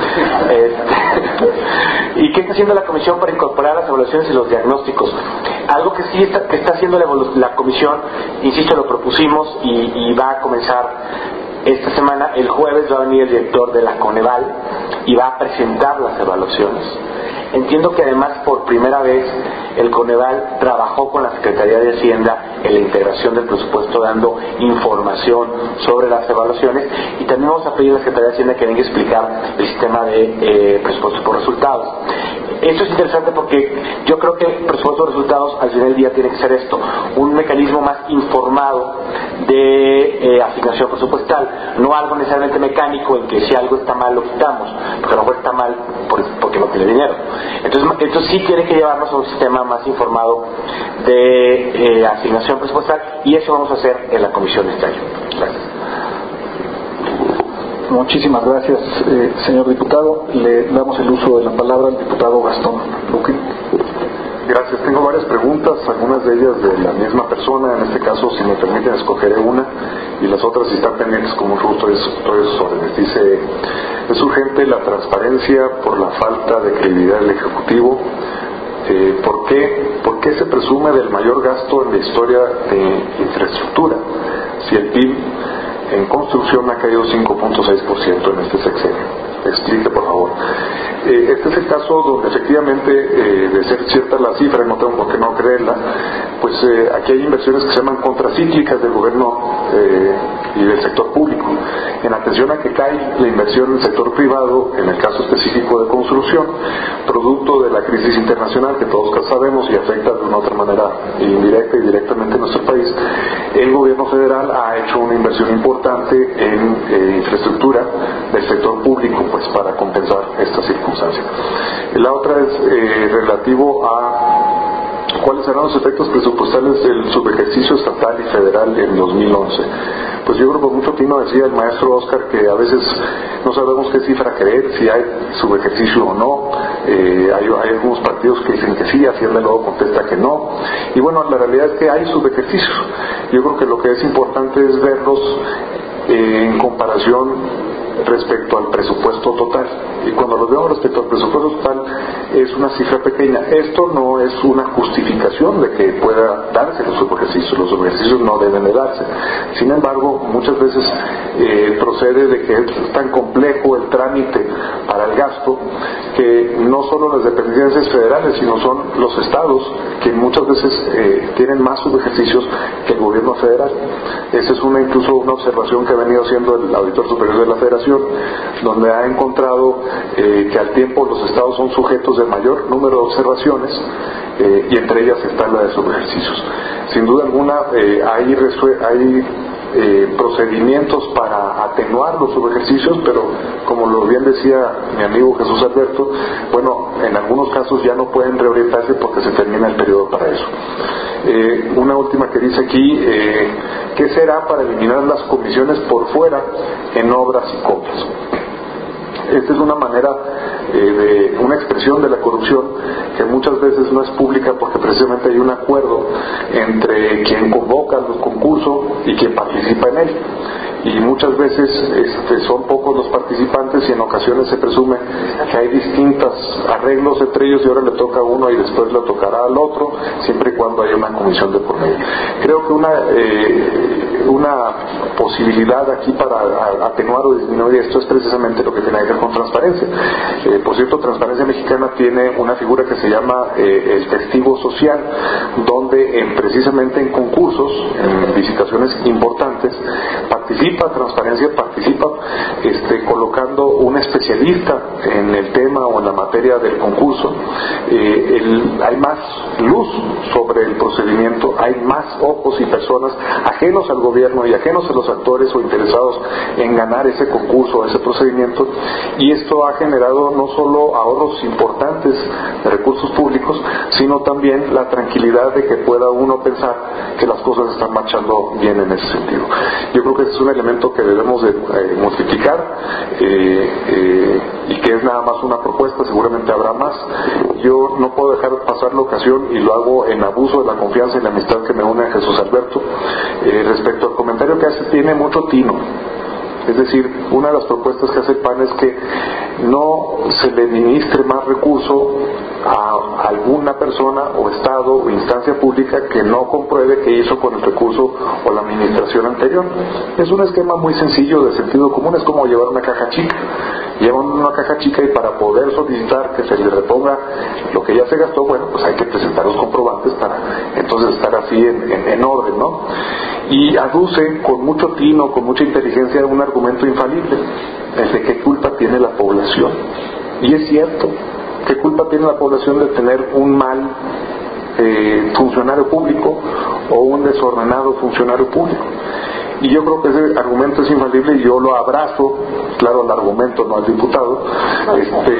Este, ¿y qué está haciendo la Comisión para incorporar las evaluaciones y los diagnósticos? Algo que sí está, que está haciendo la, la Comisión, insisto, lo propusimos y, y va a comenzar esta semana. El jueves va a venir el director de la Coneval y va a presentar las evaluaciones. Entiendo que además por primera vez el Coneval trabajó con la Secretaría de Hacienda en la integración del presupuesto, dando información sobre las evaluaciones, y también vamos a pedir a la Secretaría de Hacienda que venga a explicar el sistema de eh, presupuesto por resultados. Esto es interesante porque yo creo que el presupuesto por resultados al final del día tiene que ser esto, un mecanismo más informado de eh, asignación presupuestal, no algo necesariamente mecánico en que si algo está mal lo quitamos, porque a lo mejor está mal por, porque no tiene dinero. Entonces, entonces sí tiene que llevarnos a un sistema más informado de eh, asignación presupuestal, y eso vamos a hacer en la comisión este año. Gracias. Muchísimas gracias, eh, señor diputado. Le damos el uso de la palabra al diputado Gastón Luque. Gracias. Tengo varias preguntas, algunas de ellas de la misma persona. En este caso, si me permiten, escogeré una, y las otras, si están pendientes, con mucho gusto estoy a sus órdenes. Dice: es urgente la transparencia por la falta de credibilidad del Ejecutivo. Eh, ¿por qué? ¿Por qué se presume del mayor gasto en la historia de infraestructura si el P I B en construcción ha caído cinco punto seis por ciento en este sexenio? Explique, por favor. Eh, eh, este es el caso donde efectivamente, eh, de ser cierta la cifra, no tengo por qué no creerla, pues eh, aquí hay inversiones que se llaman contracíclicas del gobierno eh, y del sector público, en atención a que cae la inversión en el sector privado, en el caso específico de construcción, producto de la crisis internacional que todos sabemos y afecta de una otra manera indirecta y directamente a nuestro país. El gobierno federal ha hecho una inversión importante en eh, infraestructura del sector público, pues para compensar esta circunstancia. La otra es eh, relativo a cuáles serán los efectos presupuestales del subejercicio estatal y federal en dos mil once. Pues yo creo que mucho tino decía el maestro Oscar que a veces no sabemos qué cifra creer, si hay subejercicio o no. Eh, hay, hay algunos partidos que dicen que sí, Hacienda luego contesta que no. Y bueno, la realidad es que hay subejercicio. Yo creo que lo que es importante es verlos eh, en comparación respecto al presupuesto total, y cuando lo vemos respecto al presupuesto total es una cifra pequeña. Esto no es una justificación de que pueda darse los subejercicios, los subejercicios no deben de darse. Sin embargo, muchas veces eh, procede de que es tan complejo el trámite para el gasto que no solo las dependencias federales, sino son los estados que muchas veces eh, tienen más subejercicios que el gobierno federal. Esa es una incluso una observación que ha venido haciendo el auditor superior de la Federación, donde ha encontrado eh, que al tiempo los estados son sujetos de mayor número de observaciones, eh, y entre ellas está la de subejercicios. Sin duda alguna eh, hay, hay eh, procedimientos para atenuar los subejercicios, pero como lo bien decía mi amigo Jesús Alberto, bueno, en algunos casos ya no pueden reorientarse porque se termina el periodo para eso. Eh, una última que dice aquí, eh, ¿qué será para eliminar las comisiones por fuera en obras y compras? Esta es una manera, eh, de una expresión de la corrupción que muchas veces no es pública porque precisamente hay un acuerdo entre quien convoca los concursos y quien participa en él. Y muchas veces este, son pocos los participantes y en ocasiones se presume que hay distintos arreglos entre ellos y ahora le toca a uno y después le tocará al otro, siempre y cuando haya una comisión de por medio. Creo que una, eh, una posibilidad aquí para atenuar o disminuir esto es precisamente lo que tiene que ver con transparencia. Eh, por cierto, Transparencia Mexicana tiene una figura que se llama eh, el testigo social, donde en, precisamente en concursos, en licitaciones importantes, participa Transparencia, participa este, colocando un especialista en el tema o en la materia del concurso. Eh, el, hay más luz sobre el procedimiento, hay más ojos y personas ajenos al gobierno y ajenos a los actores o interesados en ganar ese concurso o ese procedimiento, y esto ha generado no solo ahorros importantes de recursos públicos, sino también la tranquilidad de que pueda uno pensar que las cosas están marchando bien en ese sentido. Yo creo que ese es un elemento que debemos de eh, multiplicar, eh, eh, y que es nada más una propuesta, seguramente habrá más. Yo no puedo dejar pasar la ocasión, y lo hago en abuso de la confianza y la amistad que me une a Jesús Alberto, eh, respecto al comentario que hace, tiene mucho tino. Es decir, una de las propuestas que hace el P A N es que no se le ministre más recurso a alguna persona o estado o instancia pública que no compruebe qué hizo con el recurso o la administración anterior. Es un esquema muy sencillo de sentido común, es como llevar una caja chica. Llevan una caja chica y para poder solicitar que se le reponga lo que ya se gastó, bueno, pues hay que presentar los comprobantes para entonces estar así en, en, en orden, ¿no? Y aduce con mucho tino, con mucha inteligencia, un argumento infalible, el de qué culpa tiene la población. Y es cierto, ¿qué culpa tiene la población de tener un mal eh, funcionario público o un desordenado funcionario público? Y yo creo que ese argumento es infalible y yo lo abrazo, claro, al argumento, no al diputado. Este,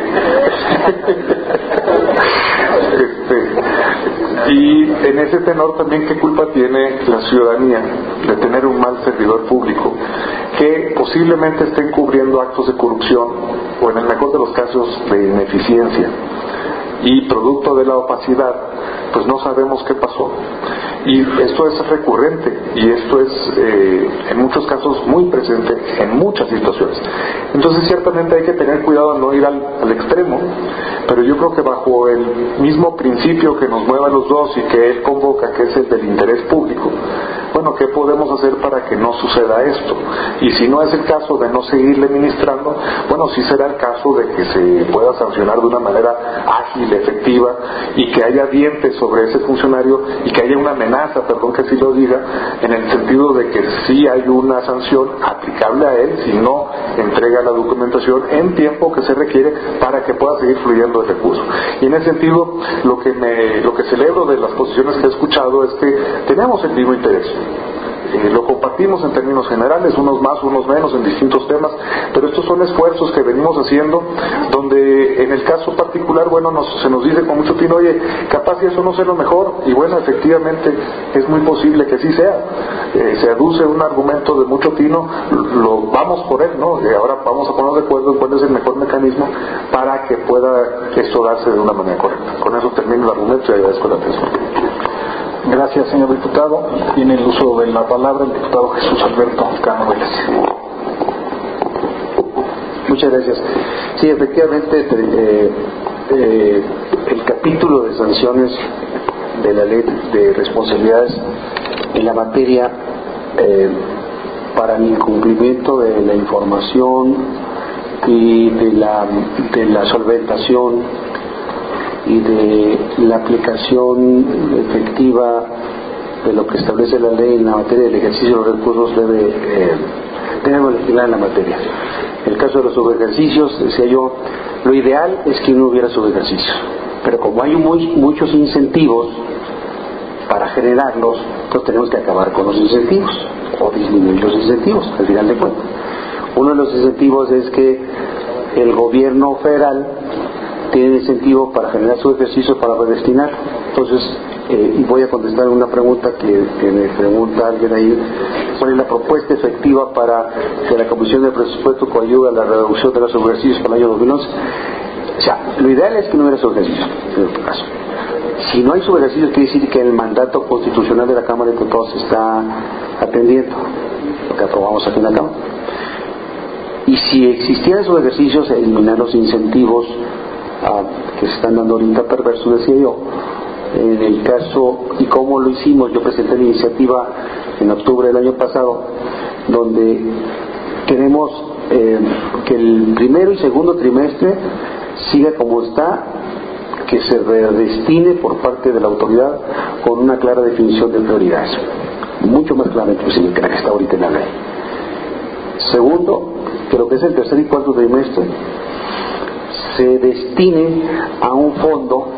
este, y en ese tenor también, ¿qué culpa tiene la ciudadanía de tener un mal servidor público que posiblemente esté encubriendo actos de corrupción o, en el mejor de los casos, de ineficiencia? Y producto de la opacidad, pues no sabemos qué pasó. Y esto es recurrente y esto es eh, en muchos casos muy presente en muchas situaciones. Entonces ciertamente hay que tener cuidado de no ir al, al extremo, pero yo creo que bajo el mismo principio que nos mueve a los dos y que él convoca, que es el del interés público, bueno, ¿qué podemos hacer para que no suceda esto? Y si no es el caso de no seguirle ministrando, bueno, bueno, sí será el caso de que se pueda sancionar de una manera ágil, efectiva, y que haya dientes sobre ese funcionario y que haya una amenaza, perdón que así lo diga, en el sentido de que sí hay una sanción aplicable a él si no entrega la documentación en tiempo que se requiere para que pueda seguir fluyendo el recurso. Y en ese sentido, lo que me, lo que celebro de las posiciones que he escuchado es que tenemos el mismo interés. Eh, lo compartimos en términos generales, unos más, unos menos en distintos temas, pero estos son esfuerzos que venimos haciendo, donde en el caso particular, bueno, nos, se nos dice con mucho tino, oye, capaz que eso no sea lo mejor, y bueno, efectivamente es muy posible que así sea. Eh, se aduce un argumento de mucho tino, lo vamos por él, ¿no? Y ahora vamos a ponernos de acuerdo en cuál es el mejor mecanismo para que pueda esto darse de una manera correcta. Con eso termino el argumento y agradezco la atención. Gracias, señor diputado. Tiene el uso de la palabra el diputado Jesús Alberto Cano Vélez. Muchas gracias. Sí, efectivamente, eh, eh, el capítulo de sanciones de la ley de responsabilidades en la materia eh, para el incumplimiento de la información y de la, de la solventación y de la aplicación efectiva de lo que establece la ley en la materia del ejercicio de los recursos debe eh, debemos legislar en la materia. En el caso de los subejercicios, decía yo, lo ideal es que no hubiera subejercicios, pero como hay muy, muchos incentivos para generarlos, entonces tenemos que acabar con los incentivos o disminuir los incentivos al final de cuentas. Uno de los incentivos es que el gobierno federal tiene incentivo para generar su ejercicio para redestinar. Entonces, eh, y voy a contestar una pregunta que, que me pregunta alguien ahí, ¿cuál es la propuesta efectiva para que la Comisión de Presupuesto coadyuve a la reducción de los subejercicios para el año dos mil once? O sea, lo ideal es que no hubiera subejercicios, en este caso. Si no hay subejercicios, quiere decir que el mandato constitucional de la Cámara de Diputados se está atendiendo, lo que aprobamos aquí en la Cámara. Y si existieran subejercicios, eliminar los incentivos Uh, que se están dando ahorita perversos, decía yo. En el caso, y cómo lo hicimos, yo presenté la iniciativa en octubre del año pasado, donde queremos eh, que el primero y segundo trimestre siga como está, que se redestine por parte de la autoridad con una clara definición de prioridades, mucho más clara inclusive que la que está ahorita en la ley. Segundo, que lo que es el tercer y cuarto trimestre se destine a un fondo,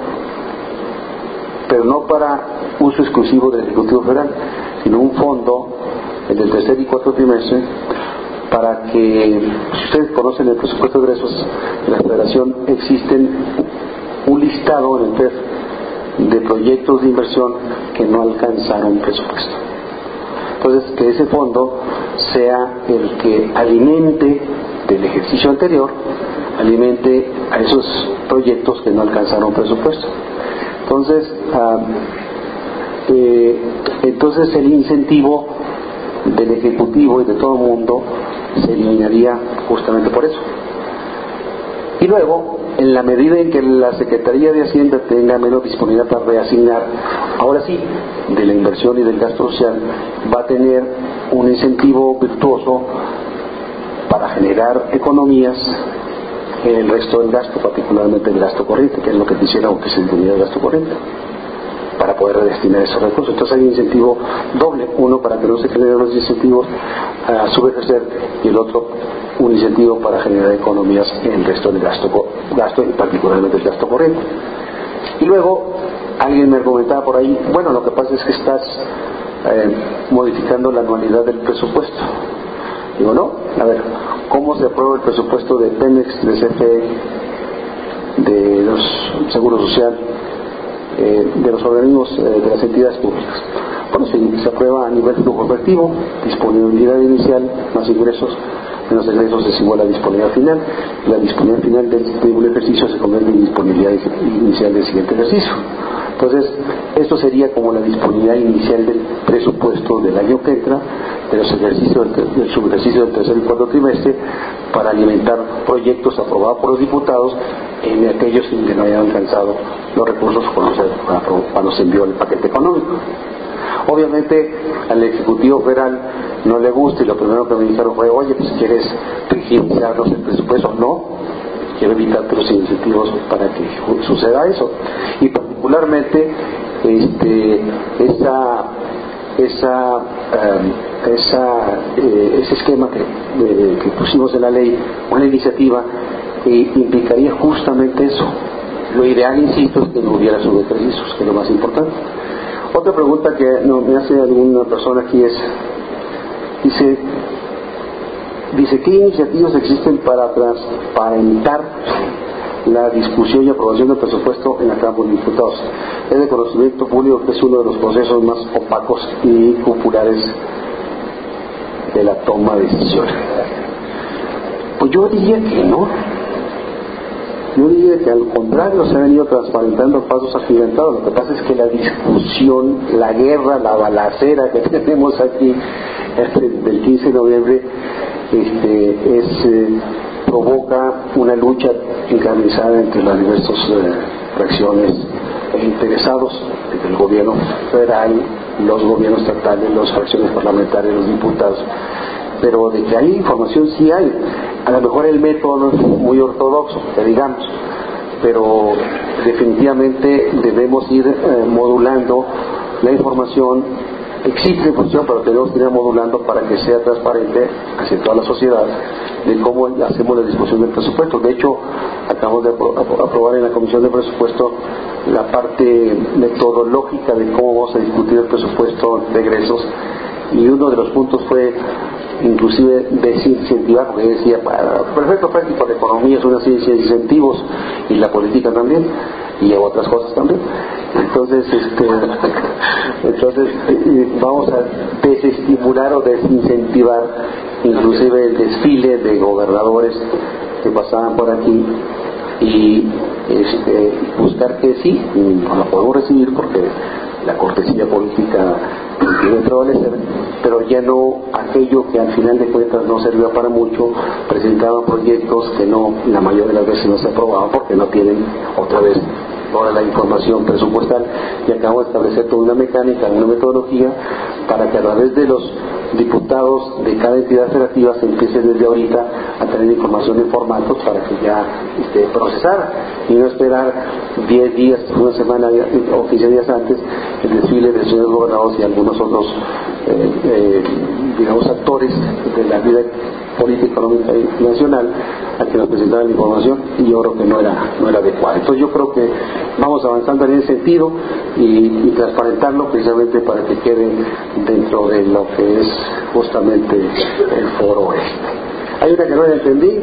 pero no para uso exclusivo del Ejecutivo Federal, sino un fondo, el del tercer y cuarto trimestre, para que, si ustedes conocen el presupuesto de egresos de la Federación, existen un listado en el P E F de proyectos de inversión que no alcanzaron presupuesto. Entonces, que ese fondo sea el que alimente del ejercicio anterior, alimente a esos proyectos que no alcanzaron presupuesto. Entonces, uh, eh, entonces el incentivo del Ejecutivo y de todo el mundo se eliminaría justamente por eso. Y luego, en la medida en que la Secretaría de Hacienda tenga menos disponibilidad para reasignar, ahora sí, de la inversión y del gasto social, va a tener un incentivo virtuoso para generar economías en el resto del gasto, particularmente el gasto corriente, que es lo que quisiera o que se incluya el gasto corriente, para poder redestinar esos recursos. Entonces hay un incentivo doble, uno para que no se generen los incentivos a subejercer y el otro un incentivo para generar economías en el resto del gasto, gasto y particularmente el gasto corriente. Y luego alguien me argumentaba por ahí, bueno, lo que pasa es que estás eh, modificando la anualidad del presupuesto. Digo, no, a ver, ¿cómo se aprueba el presupuesto de Pemex, de C F E, de los Seguro Social, eh, de los organismos, eh, de las entidades públicas? Bueno, se, se aprueba a nivel flujo efectivo, disponibilidad inicial más ingresos, menos egresos es igual a disponibilidad final, y la disponibilidad final del, de un ejercicio se convierte en disponibilidad inicial del siguiente ejercicio. Entonces, esto sería como la disponibilidad inicial del presupuesto del año que entra, de los ejercicios del, del subejercicio del tercer y cuarto trimestre, para alimentar proyectos aprobados por los diputados en aquellos en que no hayan alcanzado los recursos cuando se, cuando se envió el paquete económico. Obviamente al Ejecutivo Federal no le gusta y lo primero que me dijeron fue, oye, pues quieres rigidizarnos el presupuesto. No, quiero evitar los incentivos para que suceda eso. Y particularmente este, esa, esa, um, esa, eh, ese esquema que, eh, que pusimos en la ley, una iniciativa que implicaría justamente eso. Lo ideal, insisto, es que no hubiera subejercicios, que es lo más importante. Otra pregunta que no, me hace alguna persona aquí es, dice, dice, ¿qué iniciativas existen para transparentar la discusión y aprobación del presupuesto en la Cámara de Diputados? Es de conocimiento público que es uno de los procesos más opacos y populares de la toma de decisiones. Pues yo diría que no. Yo diría que al contrario se han venido transparentando pasos agigantados. Lo que pasa es que la discusión, la guerra, la balacera que tenemos aquí este, del quince de noviembre este, es, eh, provoca una lucha encarnizada entre las diversas eh, fracciones e interesados, entre el gobierno federal, los gobiernos estatales, las fracciones parlamentarias, los diputados. Pero de que hay información sí hay. A lo mejor el método no es muy ortodoxo, que digamos, pero definitivamente debemos ir eh, modulando la información. Existe información, pero tenemos que ir modulando para que sea transparente hacia toda la sociedad de cómo hacemos la discusión del presupuesto. De hecho, acabamos de apro- aprobar en la Comisión de Presupuesto la parte metodológica de cómo vamos a discutir el presupuesto de egresos, y uno de los puntos fue inclusive desincentivar, porque decía, para el efecto práctico la economía es una ciencia de incentivos y la política también, y otras cosas también. Entonces, este, entonces vamos a desestimular o desincentivar inclusive el desfile de gobernadores que pasaban por aquí, y este, buscar que sí, no lo podemos recibir porque la cortesía política debe prevalecer, pero ya no aquello que al final de cuentas no servía para mucho. Presentaban proyectos que no, la mayoría de las veces no se aprobaban porque no tienen otra vez toda la información presupuestal, y acabamos de establecer toda una mecánica, una metodología para que a través de los diputados de cada entidad federativa se empiece desde ahorita a tener información en formatos para que ya este, procesar y no esperar diez días, una semana o quince días antes el desfile de señores gobernadores y algunos otros eh, eh, digamos actores de la vida política, económica y nacional a que nos presentaran la información, y yo creo que no era, no era adecuado. Entonces yo creo que vamos avanzando en ese sentido y, y transparentarlo precisamente para que quede dentro de lo que es justamente el foro este. Hay una que no la entendí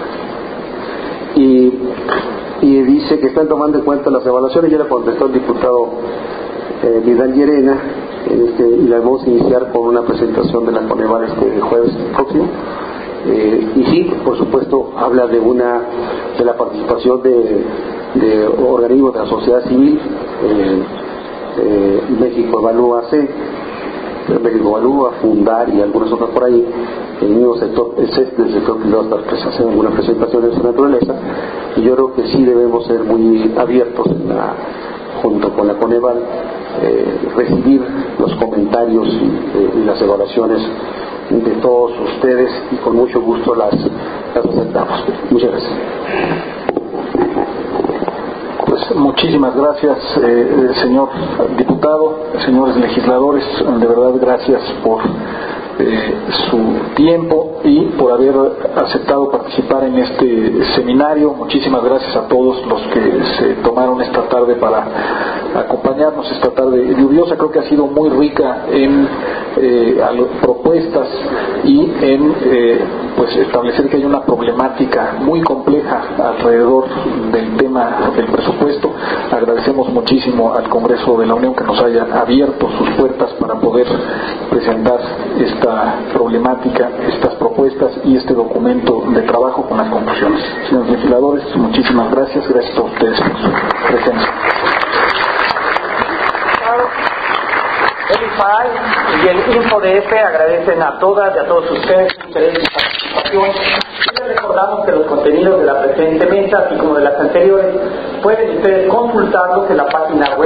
y, y dice que están tomando en cuenta las evaluaciones. Ya le contestó el diputado eh, Vidal Llerena, este, y la vamos a iniciar con una presentación de la Coneval este jueves próximo. Eh, y sí, por supuesto, habla de una de la participación de, de organismos de la sociedad civil. eh, eh, México Evalúa C, México Evalúa, Fundar y algunas otras por ahí. El mismo sector, el C E S del sector privado está haciendo alguna presentación de su naturaleza, y yo creo que sí debemos ser muy abiertos en la, junto con la Coneval, eh, recibir los comentarios y, eh, y las evaluaciones de todos ustedes, y con mucho gusto las, las aceptamos. Muchas gracias. Pues muchísimas gracias, eh, señor diputado, señores legisladores, de verdad gracias por eh, su tiempo y por haber aceptado participar en este seminario. Muchísimas gracias a todos los que se tomaron esta tarde para acompañarnos, esta tarde lluviosa. Creo que ha sido muy rica en eh, propuestas y en eh, pues establecer que hay una problemática muy compleja alrededor del tema del presupuesto. Agradecemos muchísimo al Congreso de la Unión que nos haya abierto sus puertas para poder presentar esta problemática, estas propuestas y este documento de trabajo con las conclusiones. Señores legisladores, muchísimas gracias. Gracias a ustedes por su presencia. El I F A I y el InfoDF agradecen a todas y a todos ustedes su interés y participación. Y les recordamos que los contenidos de la presente mesa, así como de las anteriores, pueden ustedes consultarlos en la página web